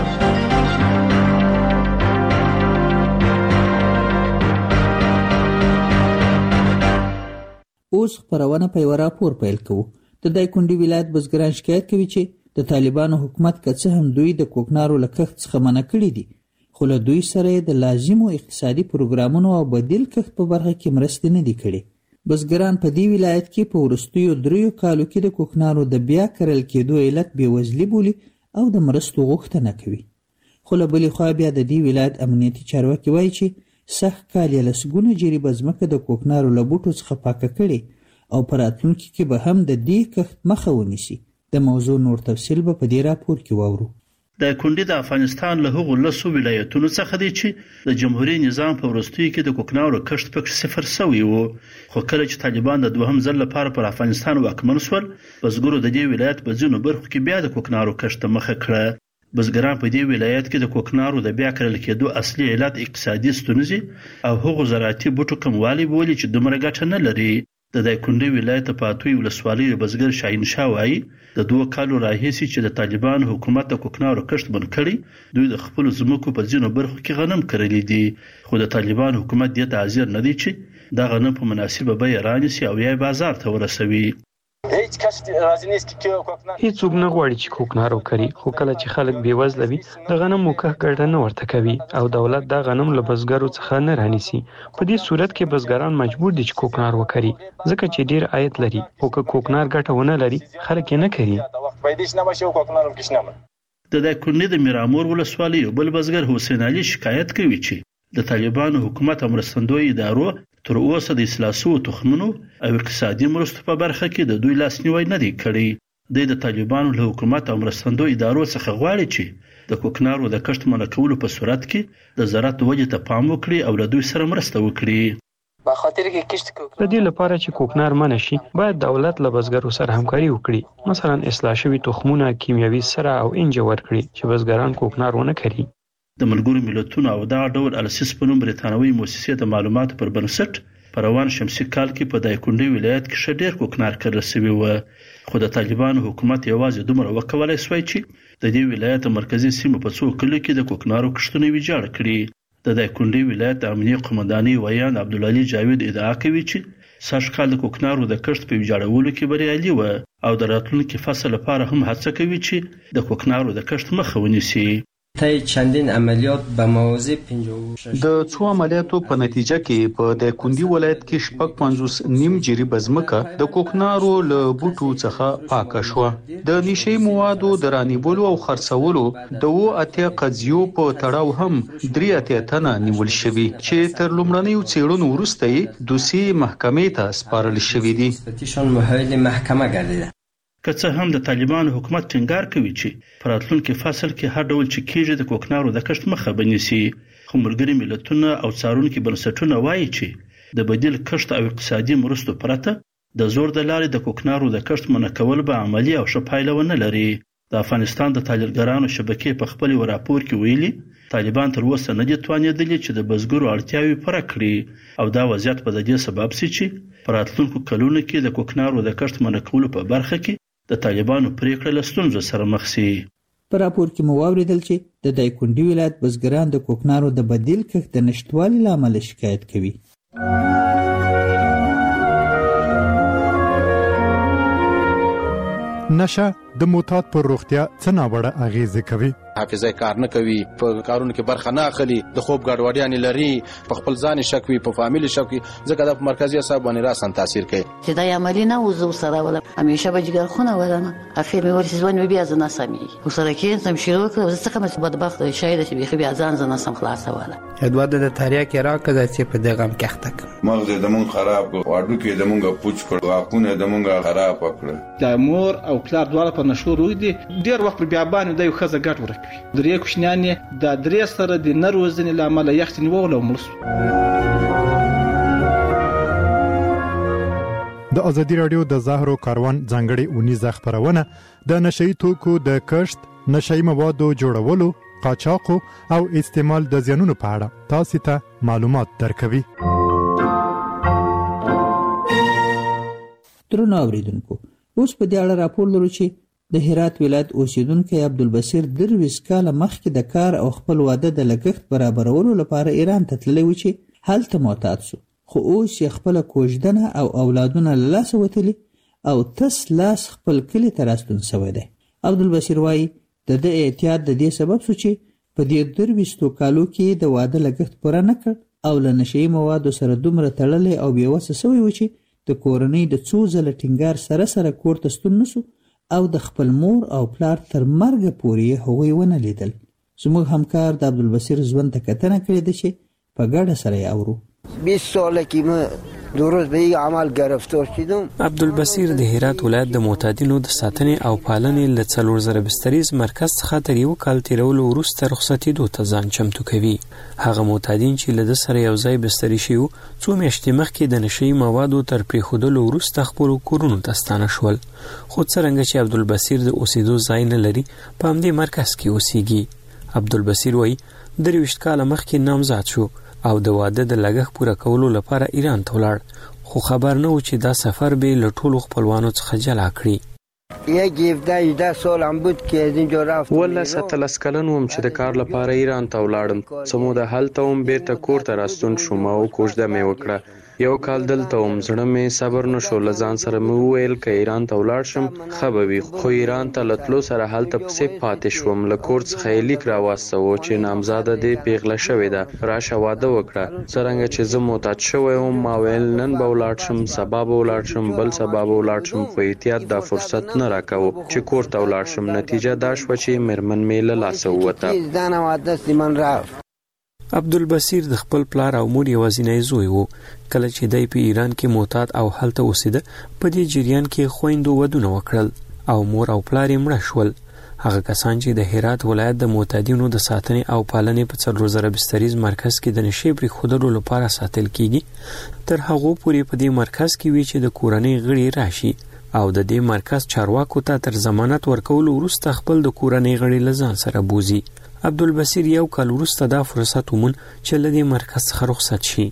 اوس خپرونه په یو راپور پیل کوو. د دایکنډي ولایت بزګران شکایت کوي چې د طالبانو حکومت که څه هم دوی د کوکنارو له کښت څخه منع کړي دي، خو له دوی سره د لازمو اقتصادي پروګرامونو او بدیل کښت په برخه کې مرستې نه دي کړي. بزګران په دې ولایت کې په وروستیو دریو کالو کې د کوکنارو د بیا کرل کېدو علت بېوزلي بولي او د مرستو غوښتنه کوي. خو له بلې خوا بیا د دې ولایت امنیتي چارواکي وایي چې سږ کال یې لسګونه جریبه ځمکه د کوکنارو له بوټو څخه پاکه کړې او په راتلونکي کې به هم د دې کښت مخه ونیسي. د موضوع نور تفصیل به په دې راپور کې واورو. دایکنډي د افغانستان له هغو لسو ولایتونو څخه دی چې د جمهوریت نظام په وروستیو کې د کوکنارو کښت پکې صفر سوی و، خو کله چې طالبان د دوهم ځل لپاره پر افغانستان واکمن شول، بزګرو د دې ولایت په ځینو برخو کې بیا د کوکنارو کښت ته مخه کړه. بزګران په دې ولایت کې د کوکنارو د بیا کرل کېدو اصلي علت اقتصادي ستونزې او هغو زراعتي بوټو کموالی بولي چې دومره ګټه نه لري. د دایکنډي ولایت په پاتوی ولسوالۍ بزګر شاهین شاه وایي د دوه کالو راهیسې چې د طالبان حکومت د کوکنارو کښت بند کړی، دوی د خپل ځمکو په ځینو برخو کې غنم کرلی دي، خو د طالبان حکومت دې ته حاضر نه دی چې دا غنم په مناسبه بیه رانیسي او یا بازار ته ورسوي. هیڅ کس راضي نشي چې کوکنار هیڅوک نه غواړي چې کوکنار وکړي، خو کله چې خلک بیوزله وي د غنمو کښت ګټه نه ورته کوي او دولت دا غنم له بزګرو څخه نه رانیسي. په دې صورت کې بزګران مجبور دي چې کوکنار وکړي ځکه چې ډیر عاید لري، خو که کوکنار ګټه ونه لري خلک یې نه کوي. د دایکنډي د میرامور ولسوالۍ بل بزګر حسین علي شکایت کوي چې د طالبانو حکومت او مرستندوی ادارو تر اوسه د اصلاح شوو تخمونو او اقتصادي مرستو په برخه کې د دوی لاسنیوی نه دی کړی. د طالبانو له حکومت او مرستندوی ادارو څخه غواړي چې د کوکنارو د کښت منع کولو په صورت کې د زراعت ودې ته پام وکړي او له دوی سره مرسته وکړي. په خاطر کې کښت کوکنار د دې لپاره چې کوکنار منع شي باید دولت له بزګرو سره همکاري وکړي، مثلا اصلاح شوي تخمونه کیمیاوي سره او انجه ورکړي چې بزګران کوکنار ونه کړي. د ملګرو ملتونو او دغه ډول السیس په نوم بریتانوي مؤسسې د معلوماتو پر بنسټ په روان شمسي کال کې په دایکنډي ولایت کې ښه ډېر کوکنار کرل شوي و، خو د طالبانو حکومت یوازې دومره وکولای شوی چې د دې ولایت مرکزي سیمو په څو کلیو کې د کوکنارو کښتونه ویجاړ کړي. د دایکنډي ولایت امنیه قومندانۍ ویان عبدالعلي جاوید ادعا کوي چې سږ کال د کوکنارو د کښت په ویجاړولو کې بریالي و او د راتلونکي فصل لپاره هم هڅه کوي چې د کوکنارو د کښت مخه ونیسي. طی چندین عملیات به موازی پنځه و شش د څو عملیاتو په نتیجه کې په دایکنډي ولایت کې شپږ پنځوس نیم جریبه ځمکه د کوکنارو له بوټو څخه پاکه شوه. د نشي موادو د رانیولو او خرڅولو د اوه اتیا قضیو په تړاو هم درې اتیا تنه نیول شوي چې تر لومړنیو څېړنو وروسته یې دوسیې محکمې ته سپارل شوي دي. ستیشن محایل محکمه ګرځیده. که څه هم د طالبانو حکومت ټینګار کوي چې په راتلونکي فصل کې هر ډول چې کېږي د کوکنارو د کښت مخه بنیسي، خو ملګري ملتونه او څارونکي بنسټونه وایي چې د بدیل کښت او اقتصادي مرستو پرته د زور د لارې د کوکنارو د کښت منع کول به عملي او ښه پایله ونه لري. د افغانستان د تاجرګرانو شبکې په خپل راپور کې ویلي طالبان تر اوسه نه دي توانېدلي چې د بزګرو اړتیاوې پوره کړي او دا وضعیت به د دې سبب شي چې په راتلونکو کلونو کې د کوکنارو د کښت منع کولو په برخه کې د طالبانو پریکړه له ستونزو سره مخ شي. په راپور کې مو واوریدل چې د دایکنډي ولایت بزګران د کوکنارو د بدیل کښت د نشټوالي له امله شکایت کوي. نشه د موتات پر روغتیا څه ناوړه اغیزه کوي. حافظه کار نه کوي، په کارونو کې برخه نه اخلي، د خوب ګډوډیاں لري، په خپل ځان شک وي، په فامیل شک وي، ځکه د مرکزی اعصاب باندې راسن تاثیر کوي. چې دا عملی نه وزو سره ولا همیشه به جګر خونه ولنه اخر مې ورسې ځوان بیا ځنه سمي وسره کې سم شروع کړ څه کوم بدبخت شاید چې بیا بیا ځان ځنه سم خلاص ولا ادواد د تاریخ کې راکړه چې په دغه کې ختک مغز د مون خراب واډو کې د مونږه پوچ کړ واکونه د مونږه خراب کړ. د مور او پلار دواړه په نشو روي دي ډیر وخت بیا باندې د یو خزه ګټ ورکوي. درې کوښنیانې د درې سره د نروزنې لامل یختنی وول او مرس. د ازادي رادیو د زهرو کاروان ځانګړي اونیزه خبرونه د نشئی توکو د کښت، نشئی موادو جوړولو، قاچاقو او استعمال د زیانونو په اړه تاسو ته معلومات درکوي. درنو اوریدونکو، اوس په دې اړه راپور لرو چې د هرات ولایت اوسیدونکی عبدالبصیر درویش کاله مخکې د کار او خپل واده د لګښت برابرولو لپاره ایران ته تللی و چې هلته معتاد شو، خو اوس یې خپله کوژدنه او اولادونه له لاسه وتلي او تس لاس خپل کلي ته راستون سوی دی. عبدالبصیر وایي د ده احتیاط د دې سبب شو چې په دې درویشتو کالو کې د واده لګښت پوره نه کړ او له نشهیي موادو سره دومره تړلی او بېوسه سوی و چې د کورنۍ د څو ځله ټینګار سره سره کور ته ستون نسو او د خپل مور او پلار تر مرګه پورې هغوی ونه لیدل. زموږ همکار د عبدالبصیر ژوند ته کتنه کړې ده چې په ګډه سره یې اورو. بیست ساله که من درست به این عمل گرفتار شدم. عبدالبصیر د هرات ولایت د معتادینو د ساتنې او پالنې له څلور زره بستریز مرکز څخه تر یو کال تیرولو وروسته رخصتېدو ته ځان چمتو کوي. هغه معتادین چې له ده سره یو ځای بستري شوي وو څو میاشتې مخکې د نشهیي موادو تر پرېښودلو وروسته خپلو کورونو ته ستانه شول. خو څرنګه چې عبدالبصیر د اوسېدو ځای نه لري، په همدې مرکز کې اوسېږي. عبدالبصیر وایي درویشت کاله مخکې نامزاد شو او د واده د لګښت پوره کولو لپاره ایران ته ولاړ، خو خبر نه و چې دا سفر به له ټولو خپلوانو څخه جلا کړي. یک هفده هجده سالم بود که از اینجا رفتم. ولس اتلس کلن وم چې د کار لپاره ایران ته ولاړم. څه موده هلته وم، بیرته کور ته راستون شوم او کوژده مې وکړه. یو کال دلته وم، زړه مې صبر نه شو. له ځان سره مې وویل که ایران ته ولاړ شم ښه به وي، خو ایران ته له تلو سره هلته پسې پاتې شوم. له کور څخه یې لیک راواستوه چې نامزاده دې پیغله شوې ده، راشه واده وکړه. څرنګه چې زه معتاد شوی وم، ما ویل نن به ولاړ شم، سبا به ولاړ شم، بل سبا به ولاړ شم، خو احتیاط دا فرصت نه راکوه چې کور ته ولاړ شم. نتیجه دا شوه چې مېرمن مې له لاسه ووته. عبدالبصیر د خپل پلار او مور یوازینی زوی و. کله چې دی په ایران کې معتاد او هلته اوسېده، په دې جریان کې خویندو ودونه وکړل او مور او پلار یې مړه شول. هغه کسان چې د هرات ولایت د معتادینو د ساتنې او پالنې په څلور زره بستریز مرکز کې د نشې پرېښودلو لپاره ساتل کیږي، تر هغو پورې په دې مرکز کې وي چې د کورنۍ غړي راشي او د دې مرکز چارواکو ته تر ضمانت ورکولو وروسته خپل د کورنۍ غړي له ځان سره بوزي. عبدالبصیر یو کال وروسته دا فرصت ومون چې له دې مرکز څخه رخصت شي.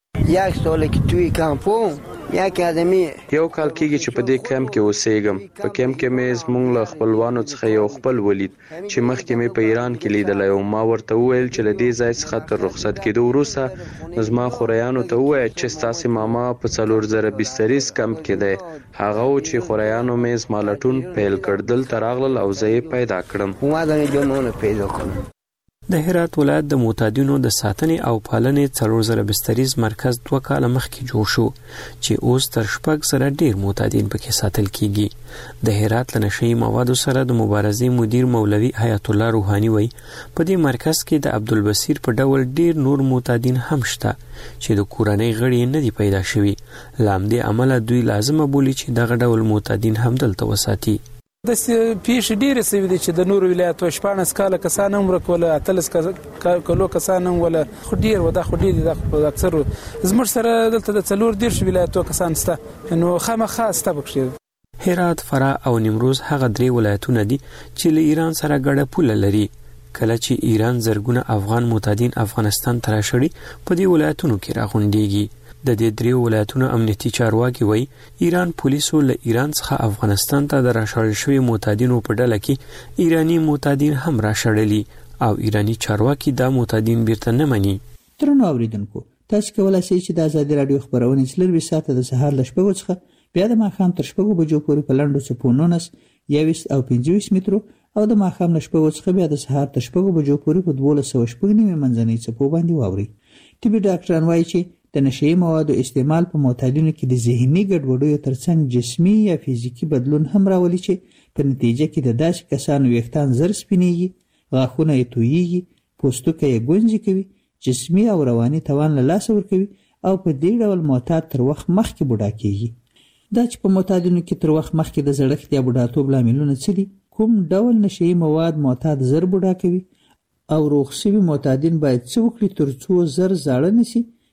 یک سال که توی کمپوم یک آدمی یو کال کېږي چې په دې کمپ کې اوسېږم. په کمپ کې مې زموږ له خپلوانو څخه یو خپل ولید چې مخکې مې په ایران کې لیدلی او ما ورته وویل چې له دې ځای څخه تر رخصت کېدو وروسته زما خوریانو ته ووایه چې ستاسې ماما په څلور زره بستریز کمپ کې دی. هغه و چې خوریانو مې زما لټون پیل کړ، دلته راغلل او زه یې پیدا کړم. اومدم جمعونه پیدا کنم. د هرات ولایت د معتادینو د ساتنې او پالنې څلور زره بستریز مرکز دوه کاله مخکې جوړ شو چې اوس تر شپږ زره ډیر معتادین پکې ساتل کیږي. د هرات له نشهیي موادو سره د مبارزې مدیر مولوي حیات الله روحاني وایي په دې مرکز کې د عبدالبصیر په ډول ډیر نور معتادین هم شته چې د کورنۍ غړي نه دي پیدا شوي. له همدې امله دوی لازمه بولي چې دغه ډول معتادین هم دلته وساتي. د پیښې ډېرې سوي دي چې د نورو ولایتو شپاړس کاله کسان هم ورک وله، اتلس کلو کسان هم وله، خو ډېر و دا خو ډېر دي. دا اکثر زموږ سره دلته د څلور دېرش ولایتو کسان شته، نو خامخا شته پکښې. هرات، فراه او نیمروز هغه درې ولایتونه دي چې له ایران سره ګډه پوله لري. کله چې ایران زرګونه افغان معتادین افغانستان ته راشړي، په دې ولایتونو کې راغونډېږي. د دې درې ولایتونو امنیتي چارواکي وایي ایران پولیسو له ایران څخه افغانستان ته د راشړل شوي معتادینو په ډله کې ایرانی معتادین هم راشړلي او ایرانی چارواکي دا معتادین بیرته نه مني. درنو اوریدونکو، تاسو کولی شئ چې د ازادي راډیو خپرونې څلرویشت ساعته د سهار له شپږو څخه بیا د ماښام تر شپږو بجو پورې په لنډو څپو نولس، یوویشت او پنځه ویشت مترو او د ماښام له شپږو څخه بیا د سهار تر شپږو بجو پورې په دولس سوه شپږ نوي منځنۍ څپو باندې واورئ. طبي ډاکټران وایي چې د نشهیي موادو استعمال په معتادینو کې د ذهني ګډوډیو ترڅنګ جسمي یا فزیکي بدلون هم راولي چې په نتیجه کې د داسې کسانو ویښتان زر سپینېږي، غاښونه یې تویېږي، پوستکی یې ګونځې کوي، جسمي او رواني توان له لاسه ورکوي او په دې ډول معتاد تر وخت مخکې بوډا کېږي. دا چې په معتادینو کې تر وخت مخکې د زړښت یا بوډاتوب لاملونه څه دي، کوم ډول نشهیي مواد معتاد زر بوډا کوي او روغ شوي معتادین باید څه وکړي تر څو زر زاړه نشي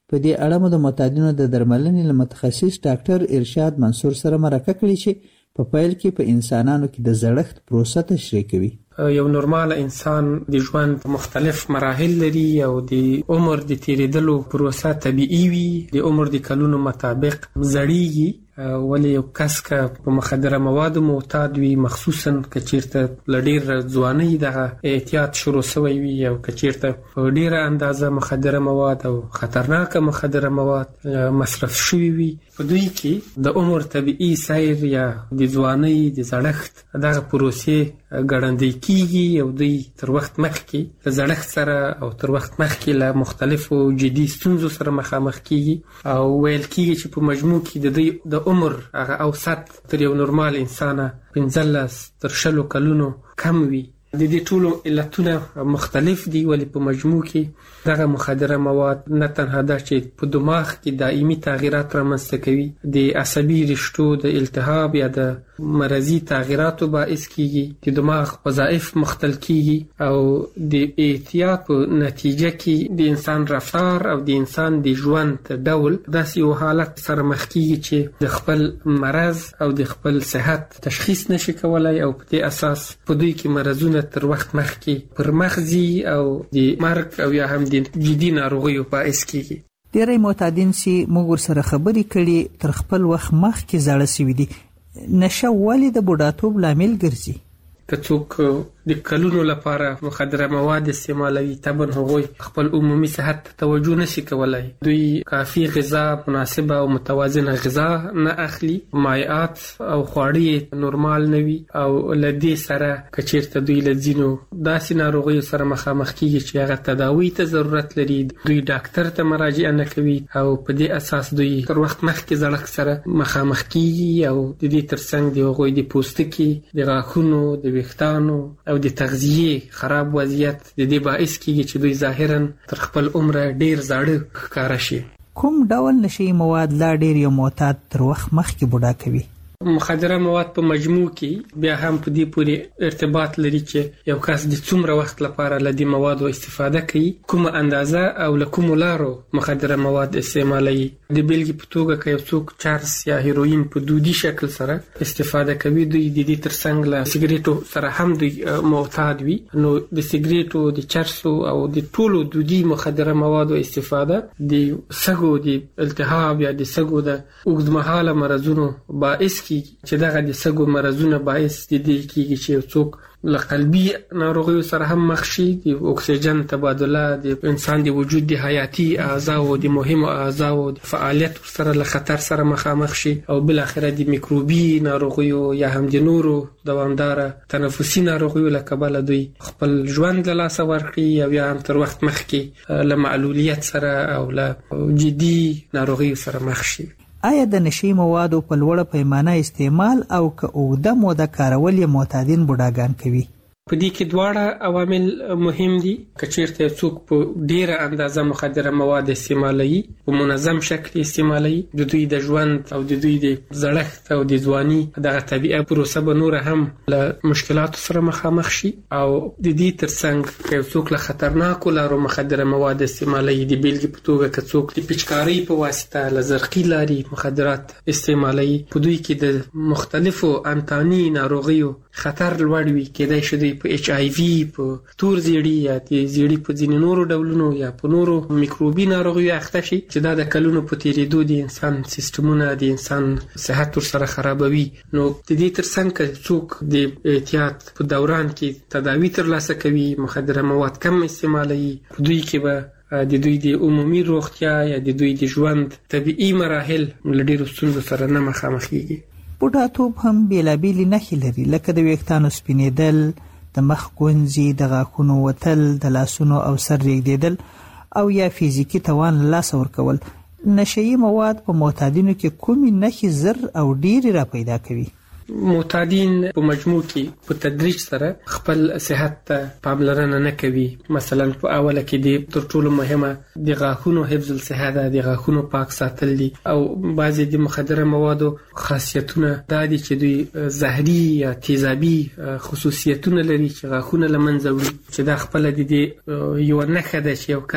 په دې اړه مو د معتادینو د درملنې له متخصص ډاکټر ارشاد منصور سره مرکه کړې چې په پیل کې په انسانانو کې د زړښت پروسه تشریح کوي. یو نورمال انسان د ژوند مختلف مراحل لري او د عمر د تیریدلو پروسه طبيعي وي، د عمر د کلونو مطابق زړیږي. ولی یو کس که په مخدره موادو معتاد وي، مخصوصا که چیرته له ډېر ځوانۍ دغه اعتیاد شروع شوی وي او که چیرته په ډېره اندازه مخدره مواد او خطرناکه مخدره مواد مصرف شوي وي، په دوی کې د عمر طبيعي سیر یا د ځوانۍ د زړښت دغه پروسې ګړندۍ کیږي او دوی تر وخت مخکې د زړښت سره او تر وخت مخکې له مختلفو جدي ستونزو سره مخامخ کیږي او ویل کیږي چې په مجموع کې د دوی د عمر هغه اوسط تر یو نورمال انسانه پنځلس تر شلو کلونو کم وي. د دې ټولو علتونه مختلف دي، ولی په مجموع کې دغه مخدره مواد نه تنها دا چې په دماغ کې دائمي تغییرات رامنځته کوي، د عصبي رشتو د التهاب یا د مرضی تغییراتو باعث کیږي، د دماغ وظایف مختل کیږي او د اعتیاد په نتیجه کې د انسان رفتار او د انسان د ژوند ډول داسې یو حالت سره مخ کیږي چې د خپل مرض او د خپل صحت تشخیص نشي کولای او په دې اساس په دوی کې مرزونه تر وخت مخکې پر مخزي او د مرګ او یا هم د جدي ناروغیو باعث کیږي. ډېری معتادین چې موږ ورسره خبرې کړي تر خپل وخت مخکې زاړه سوي دي. نشه ولې د بوډاتوب لامل ګرځي؟ که څوک د کلونو لپاره مخدره مواد استعمالوي، طبعا هغوی خپل عمومي صحت ته توجه نشي کولای. دوی کافي غذا، مناسبه او متوازنه غذا نه اخلي، مایعات او خواړه نورمال نه وي او له دې سره که چیرته دوی له ځینو داسې ناروغیو سره مخامخ کیږي چې هغه تداوی ته ضرورت لري، دوی ډاکټر ته مراجعه نه کوي او په دې اساس دوی تر وخت مخکې زړښت سره مخامخ کیږي او د دې ترڅنګ د هغوی د پوستکي، د غاښونو، د ویښتانو او د تغذیه خراب وضعیت د دې باعث کیږي چې دوی ظاهرا تر خپل عمر ډیر زاړه ښکارا شي. کوم ډول نشي مواد لا ډیر یو معتاد تر وخت مخکې بوډا کوي؟ مخدره مواد په مجموع کې بیا هم په دې پورې ارتباط لري چې یو کس د څومره وخت لپاره له دې موادو استفاده کوي، کومه اندازه او له کومو لارو مخدره مواد استعمالوي. د بیلګې په توګه که یو څوک چرس یا هیروین په دودي شکل سره استفاده کوي، دوی د دې ترڅنګ له سیګریټو سره هم دوی معتاد وي، نو د سیګریټو، د چرسو او د ټولو دودي مخدره موادو استفاده د سږو د التهاب یا د سږو د اوږدمهاله مرضونو باعث کیږي چې دغه د سږو مرضونه باعث د دې کیږي چې یو څوک له قلبي ناروغیو سره هم مخ شي، د اکسیجن تبادله د انسان د وجود د حیاتي اعضاو د مهمو اعضاو د فعالیت سره له خطر سره مخامخ شي او بل اخره د میکروبي ناروغیو یا هم د نورو دوامداره تنفسي ناروغیو له کبله دوی خپل ژوند له لاسه ورکړي او یا هم تر وخت مخکې له معلولیت سره او له جدي ناروغیو سره مخ شي. آیا د نشي موادو په لوړه پیمانه استعمال او که اوږده موده کارول یې معتادین بوډاګان کوي؟ په دې کې دواړه عوامل مهم دي. که چیرته څوک په ډیره اندازه مخدره مواد استعمالوي، په منظم شکل استعمالوي، د دوی د ژوند او د دوی د زړښت او د ځواني دغه طبیعي پروسه به نور هم له مشکلاتو سره مخامخ شي او د دې ترڅنګ که څوک له خطرناکو لارو مخدره مواد استعمالوي، د بیلګې په توګه که څوک د پچکارۍ په واسطه له زرقي لارې مخدرات استعمالوي، په دوی کې د مختلفو انتاني ناروغیو خطر لوړ وي. کېدای شي دوی په ایچ آی وي، په تور زیړي یا د زیړي په ځینې نورو ډولونو یا په نورو میکروبي ناروغیو اخته شي چې دا د کلونو په تیریدو د انسان سیستمونه، د انسان صحت ورسره خرابوي. نو د دې ترڅنګ که څوک د احتیاط په دوران کې تداوی ترلاسه کوي، مخدره مواد کم استعمالوي، په دوی کې به د دوی د عمومي روغتیا یا د دوی د ژوند طبیعي مراحل له ډېرو ستونزو سره نه مخامخېږي. بوډاتوب هم بېلابېلې نښې لري، لکه د ویښتانو سپینېدل، د مخ ګونځې، د غاښونو وتل، د لاسونو او سر رېږدېدل او یا فزیکي توان له لاسه ورکول. نشهیي مواد په معتادینو کې کومې نښې زر او ډېرې را پیدا کوي؟ معتادین په مجموع کې په تدریج سره خپل صحت ته پاملرنه نه کوي. مثلا په اوله کې د تر ټولو مهمه د غاښونو حفظ الصحه ده، د غاښونو پاک ساتل دي او بعضې د مخدره موادو خاصیتونه دا دي چې دوی زهري یا تیزابي خصوصیتونه لري چې غاښونه له منځه وړي، چې دا خپله د دې یوه نښه ده چې یو کس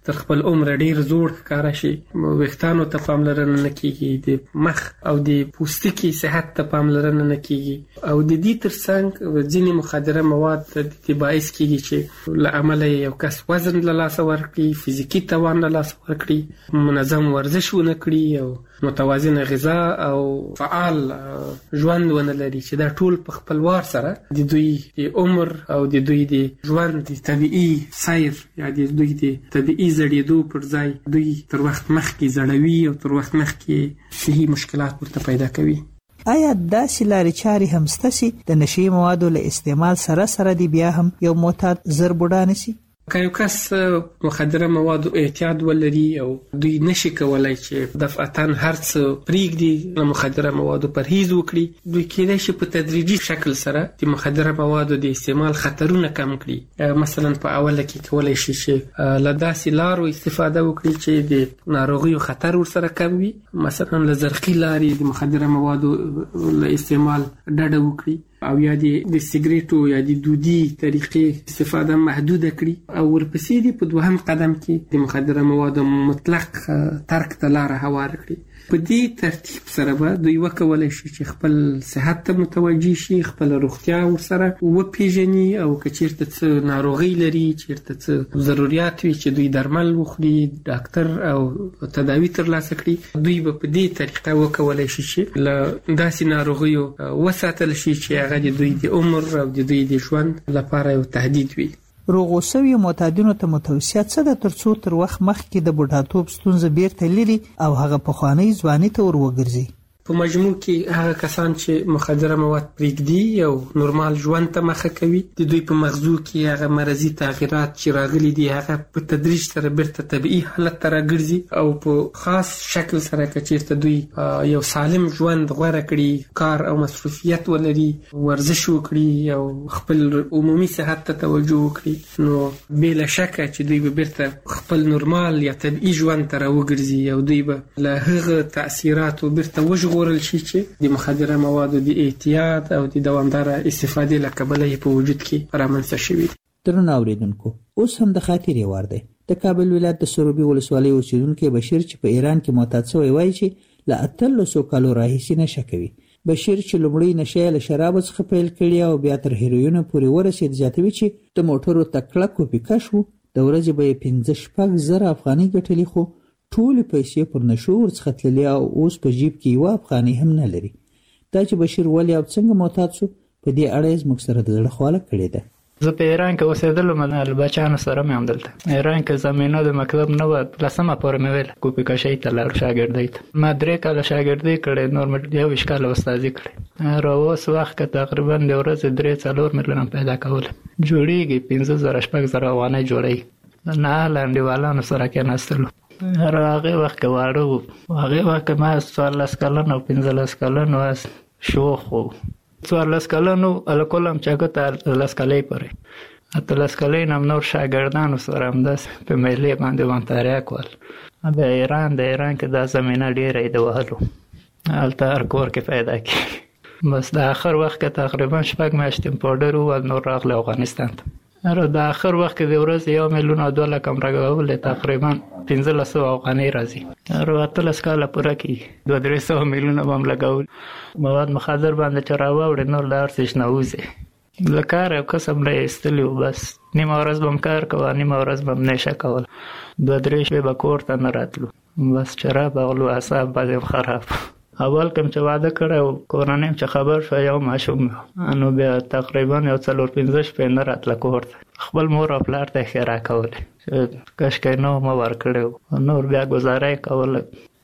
تر خپل عمر ډیر زوړ ښکاره شي. ویښتانو ته پاملرنه نه کیږي، د مخ او د پوستکي صحت ته پاملرنه نه کیږي، او د دې ترڅنګ ځینې مخدره مواد د دې باعث کیږي چې له امله یو کس وزن له لاسه ورکړي، فزیکي توان له لاسه ورکړي، منظم ورزش ونه کړي او متوازنه غذا او فعال ژوند ونه لري، چې دا ټول په خپلوار سره د دوی د عمر او د دوی د ژوند د طبيعي سیر یا د دوی د طبيعي زړېدو پر ځای دوی تر وخت مخکې زړوي او تر وخت مخکې صحي مشکلات ورته پیدا کوي. آیا داسې لارې چارې هم شته چې د نشي موادو له استعمال سره سره دی بیا هم یو معتاد زر بوډا نشي؟ که یو کس مخدره موادو اعتیاد ولري او دوی نشي کولای چې دفعتاً هر څه پرېږدي، له مخدره موادو پرهیز وکړي، دوی کېدای شي په تدریجي شکل سره د مخدره موادو د استعمال خطرونه کم کړي. مثلا په اوله کې کولای شي چې له داسې لارو استفاده وکړي چې د ناروغیو خطر ورسره کم وي، مثلا له زرخي لارې د مخدره موادو له استعمال ډډه وکړي، او یا د سیګریټو یا د دودي طریقې استفاده محدوده کړي، او ورپسې دی په دوهم قدم کې د مخدره موادو مطلق ترک ته لاره هواره کړي. په دې ترتیب سره به دوی وکولای شي چې خپل صحت ته متوجي شي، خپل روغتیا ورسره وپیژني، او که چیرته څه ناروغي لري، چیرته څه ضرورت وي چې دوی درمل وخوري، ډاکټر او تداوی ترلاسه کړي، دوی به په دې طریقه وکولای شي چې له داسې ناروغیو وساتل شي چې هغه د دوی د عمر او د دوی د ژوند لپاره یو تهدید وي. روغو سوي معتادینو ته متوصیه څه ده ترڅو تر وخت مخکې د بوډاتوب ستونزه بیرته لري او هغه پخوانی ځواني ته ور وګرځي؟ په مجموع کې هغه کسان چې مخدره مواد پرېږدي او نورمال ژوند ته مخه کوي، د دوی په مغزو کې هغه مرضي تغیرات چې راغلي دي هغه په تدریج سره بیرته طبيعي حالت ته راګرځي، او په خاص شکل سره که چیرته دوی یو سالم ژوند غوره کړي، کار او مصروفیت ولري، ورزش وکړي او خپل عمومي صحت ته توجه وکړي، نو بلا شکه چې دوی به بیرته خپل نورمال یا طبيعي ژوند ته راوګرځي، او دوی به له هغه تاثیراتو بیرته وژغورل ورل شي چې د مخدره موادو د اعتیاد او د دوامداره استفادې له کبله په وجود کې رامنځته شوي. درنو اوریدونکو، اوس هم د خاطرې وار دی. د کابل ولایت د سروبي ولسوالۍ اوسیدونکی بشیر چې په ایران کې معتاد شوی وایي چې له اتلسو کالو راهیسې نشه کوي. بشیر چې لومړی نشه له شراب څخه پیل کړي او بیا تر هیروین پورې ورسید، زیاتوي چې د موټرو تکړه کوپی کشو د ورځې به پنځه شپږ زره افغانۍ ګټلې، خو ټول پیسې پر نشو ورڅخه تللې او اوس په جیب کې یو افغانۍ هم نه لري. دا چې بشیر ولې او څنګه معتاد شو، په دې اړه یې زموږ سره د زړه خواله کړې ده. زه په ایران کې اوسېدلم، له بچیانو سره مې همدلته ایران کې زمینه د مکتب نه وه، لسمه پورې مې ویل کوپی کشۍ ته لاړ شاګردۍ ته. ما درې کاله شاګردۍ کړې، نور مې یو ویشت کاله استادي کړې. را اوس وخت کې تقریبا د ورځې درې څلور میلیونه پیدا کول جوړېږي، پنځه زره شپږ زره افغانۍ جوړوي. نه لنډیوالانو سره کېناستلو، هغه وخت کې واړه وو، هغه وخت کې ما څوارلس کلن او پنځلس کلن واس شوخ وو. څوارلس کلن وو الکولم چې هغه لس کلۍ پورې، اتلس کلۍ نه نور شاګردانو سره همداسې په میلې باندې وانتاریا کول. د ایران د ایران کې دا زمینه ډېره د وهلو، هلته هر کور کې پیدا کېږي. بس د آخر وخت کې تقریبا شپږ میاشتې پاوډر وو، نور راغلی افغانستان ته. اره د آخر وخت کې د ورځې یو میلیون او دوه لکه هم راګولې، تقریبا پنځلس سوه افغانۍ راځي. اره اتلس کاله پوره کېږي، دوه درې سوه میلیونه به هم لګول. مواد مخدر باندې چې راواوړې نور له هر څه شنه وځې، له کار او کسب نه یې ایستلي وو، بس نیمه ورځ به هم کار کوه، نیمه ورځ به هم نشه کول، دوه درې شپې به کور ته نه راتلو، بس چرا به غلو، اعصاب به هم خراب. اول کوم چې واده کړی و کورنۍ چې خبر شو یو ماشوم و، نو بیا تقریبا یو څلور پنځه شپې نه راتله کور ته، خپل مور او پلار ته یې ښې راکولې چې کشکۍ نه مه ورکړی و، نور بیا ګزاره یې کوله.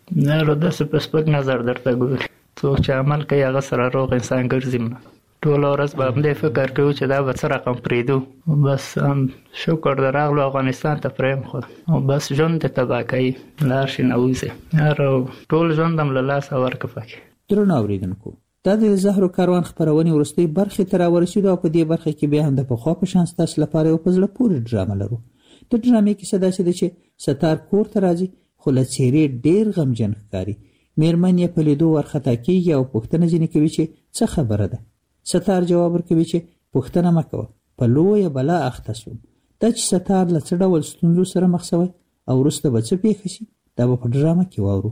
نو داسې په سپک نظر درته ګوري، څوک چې عمل کوي هغه سره روغ انسان ګرځي. ټوله ورځ به همدې فکر کوو چې دا به څه رقم پرېږدو، بس شکر د راغلو افغانستان ته پرېم خو او بس ژوند دې تباه کوي، له هر شي نه وځي، هر ټول ژوند هم له لاسه ورکړه پکې. درنو اورېدونکو، دا د زهرو کاروان خپرونې وروستۍ برخې ته راورسېدو او په دې برخه کې بیا هم د پخوا په شان ستاسو لپاره یو په زړه پورې ډرامه لرو. د ډرامې کیسه داسې ده چې ستار کور ته راځي، خو له څېرې ډېر غمجن ښکاري. مېرمن یې په لیدو ورخطا کېږي او پوښتنه ځینې کوي چې څه خبره ده. ستار جواب ورکوي چې پوښتنه مه کوه، په لویه بلا اخته سوم. دا چې ستار له څه ډول ستونزو سره مخ شوی او وروسته به څه پیښ شي دا به په ډرامه کې واورو.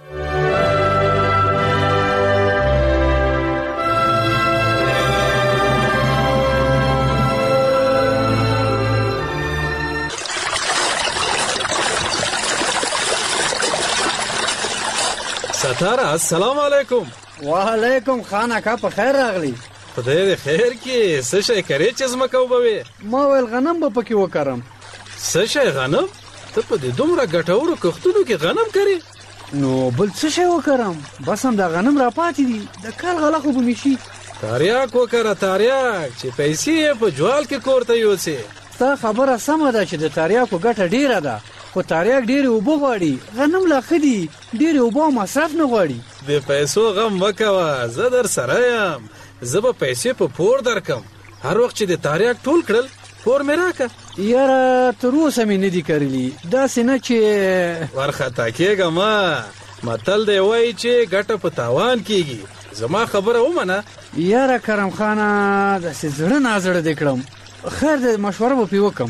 ستاره السلام علیکم. وعلیکم خان اکا په خیر راغلی. خدای دې خیر کې. څه شی کرې چې زمکه وبوي؟ ما ویل غنم به پکې وکرم. څه شی غنم؟ ته په دې دومره ګټورو کښتونو کې غنم کرې؟ نو بل څه شی وکرم؟ بس هم دا غنم را پاتې دي، د کال غله خو به مې شي. تاریاک وکړه تاریاک چې پیسې یې په جوال کې کور ته یوسې. ستا خبره سمه ده چې د تاریاکو ګټه ډیره ده، خو تاریاک ډېرې اوبه غواړي، غنم لا ښه دي، ډېرې اوبه او مصرف نه غواړي. د پیسو غم مه کوه، زه در سره یم. زه به پیسې په پور درکم. هر وخت چې د تاریاک ټول کړل پور مې راکه. یاره تر اوسه مې نه دي کرلي، داسې نه چې ورخطا کېږه مه. متل دی وایي چې ګټه په تاوان کېږي. زما خبره ومنه. یاره کرم خانه داسې زړه نازړه دې کړم. خیر دی مشوره به پې وکم.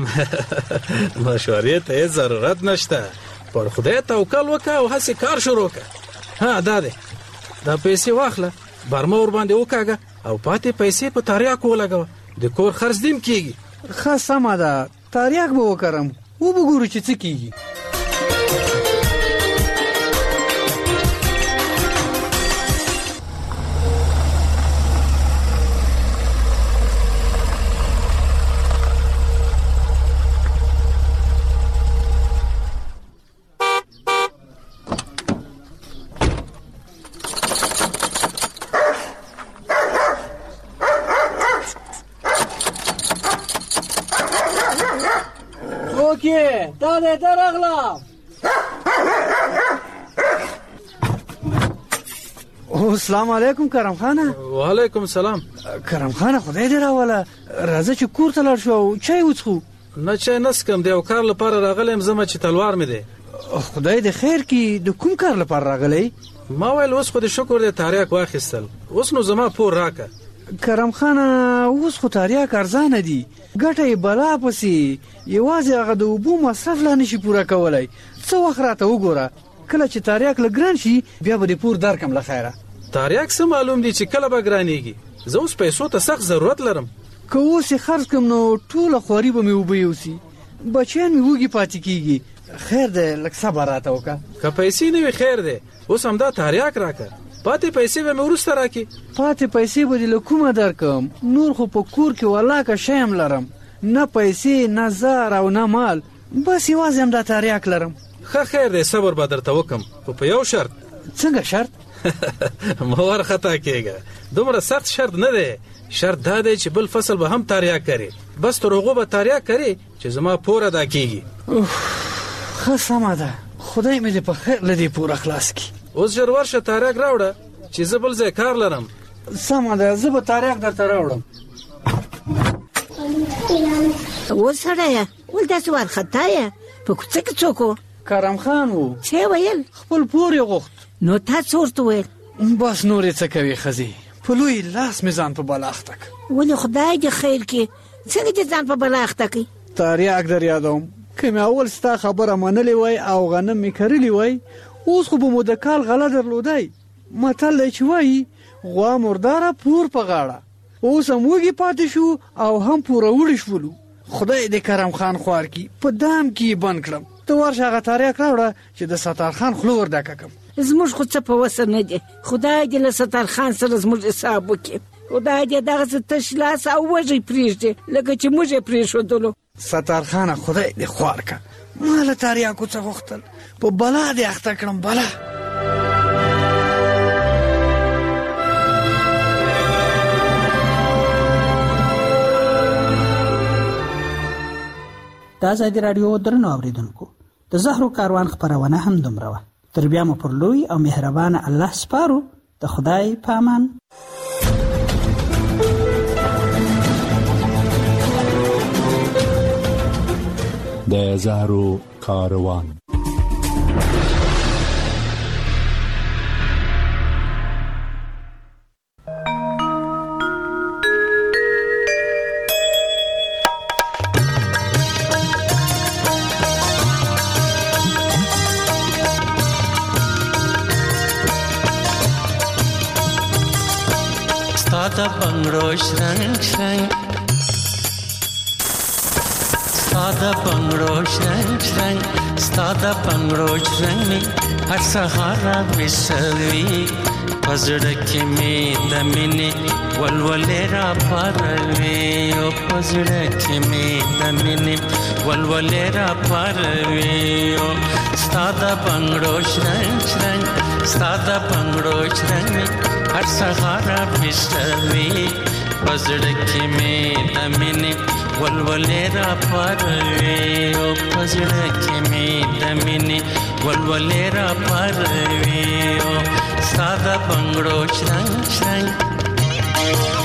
مشورې ته هیڅ ضرورت نشته. پر خدای توکل وکړه او هسې کار شروع کړه. ها دا دی، دا پیسې واخله، برمه ور باندې وکاږه او پاتې پیسې په تاریاکو ولګوه. د کور خرڅ دیم کېږي. ښه سمه ده، تاریاک به وکرم، وبګورو چې څه کېږي. دا دې درغلا. السلام علیکم کرم خانه. وعلیکم سلام. کرم خانه خدای دې راوله، راځه چې کور ته لاړ شو او چای وڅښو. نه چای نسکم، د یو کار لپاره راغلی یم زما چې تلوار مې دی. خدای دې خیر کړي. د کوم کار لپاره راغلی؟ ما ویل اوس خو د شکر د تاریاک واخیستل، اوس نو زما پور راکه. کرم خانه اوس خو تاریاک ارزانه دي، ګټه یې بلا پسې، یوازې هغه د اوبو مصرف لا نشي پوره کولی. څه وخت راته وګوره، کله چې تاریاک لږ ګران شي بیا به دې پور درکم له خیره. تاریاک څه معلوم دي چې کله به ګرانېږي؟ زه اوس پیسو ته سخت ضرورت لرم. که اوس یې خرڅ کړم نو ټوله خواري به مې اوبه یوسي، بچیان مې وږي پاتې کېږي. خیر دی لږ صبر راته وکړه. که پیسې نه وي خیر دی، اوس همدا تاریاک راکړه، پاتې پیسې به مې وروسته راکړي. پاتې پیسې به دې له کومه درکم؟ نور خو په کور کې ولاکه شی هم لرم، نه پیسې نه زر او نه مال، بس یوازې همدا تاریاک لرم. ښه خیر دی، صبر به درته وکم، خو په یو شرط. څنګه شرط؟ مه ورخطا کېږه، دومره سخت شرط نه دی. شرط دا دی چې بل فصل به هم تاریاک کري، بس تر هغو به تاریاک کري چې زما پور ادا کېږي. ښه سمه ده، خدای مې دې په خیر له دې پوره خلاص کړي. اوس ژر ورشه تاریاک راوړه چې زه بل ځای کار لرم. سمه ده، زه به تاریاک درته راوړم. وسړیه ول داسې وارخطا یې په کوڅه کې څوک و؟ کرم خان و. څه ویل؟ خپل پور یې غوښت. نو تا څه ورته ویل؟ بس نور یې څه کوي ښځې، په لوی لاس مې ځان په بلا اخته کړ. ولې خدای دې خیر کړي، څنګه دې ځان په بلا اخته کړي؟ تاریاک در یادوم، که مې اول ستا خبره منلې وای او غنم مې کرلی وای، اوس خو به مو د کال غله درلودی. متل دی چې وایي غوا مرداره پور په غاړه. اوس هم وږي پاتې شو او هم پوره وړي شولو. خدای دې کرم خان خوار کړي، په دام کې یې بند کړم. ته ورشه هغه تاریاک راوړه چې د ستار خان خوله ور ډکه کړم. زموږ خو څه په وسه نه دی، خدای دې له ستار خان سره زموږ حساب وکړي. خدای دې دغسې تش لاس او وږی پرېږدي لکه چې موږ یې پرېښودلو. ستار خانه خدای دې خوار کړه، ما له تاریاکو څه غوښتل، په بلا دې اخته کړم. بلا د ازادي راډیو درنو اوریدونکو، د زهرو کاروان خپرونه هم دومره وه. تر بیا مو پر لوی او مهربانه الله سپارو. د خدای په امان. د زهرو کاروان. ساده بنگړو شرنګ شرنګ ساده بنگړو شرنګ شرنګ ساده بنگړو شرنګ هر سهار وسوي پزړه کې مې د مینې ولولې را پروي او پزړه کې مې د مینې ولولې را پروي او ساده بنگړو شرنګ شرنګ ساده بنگړو شرنګ هر سهار وسوي پزړه کې مې د مینې ولولې را پروي او پزړه کې مې د مینې ولولې را پروي او ساده بنگړو شرنګ شرنګ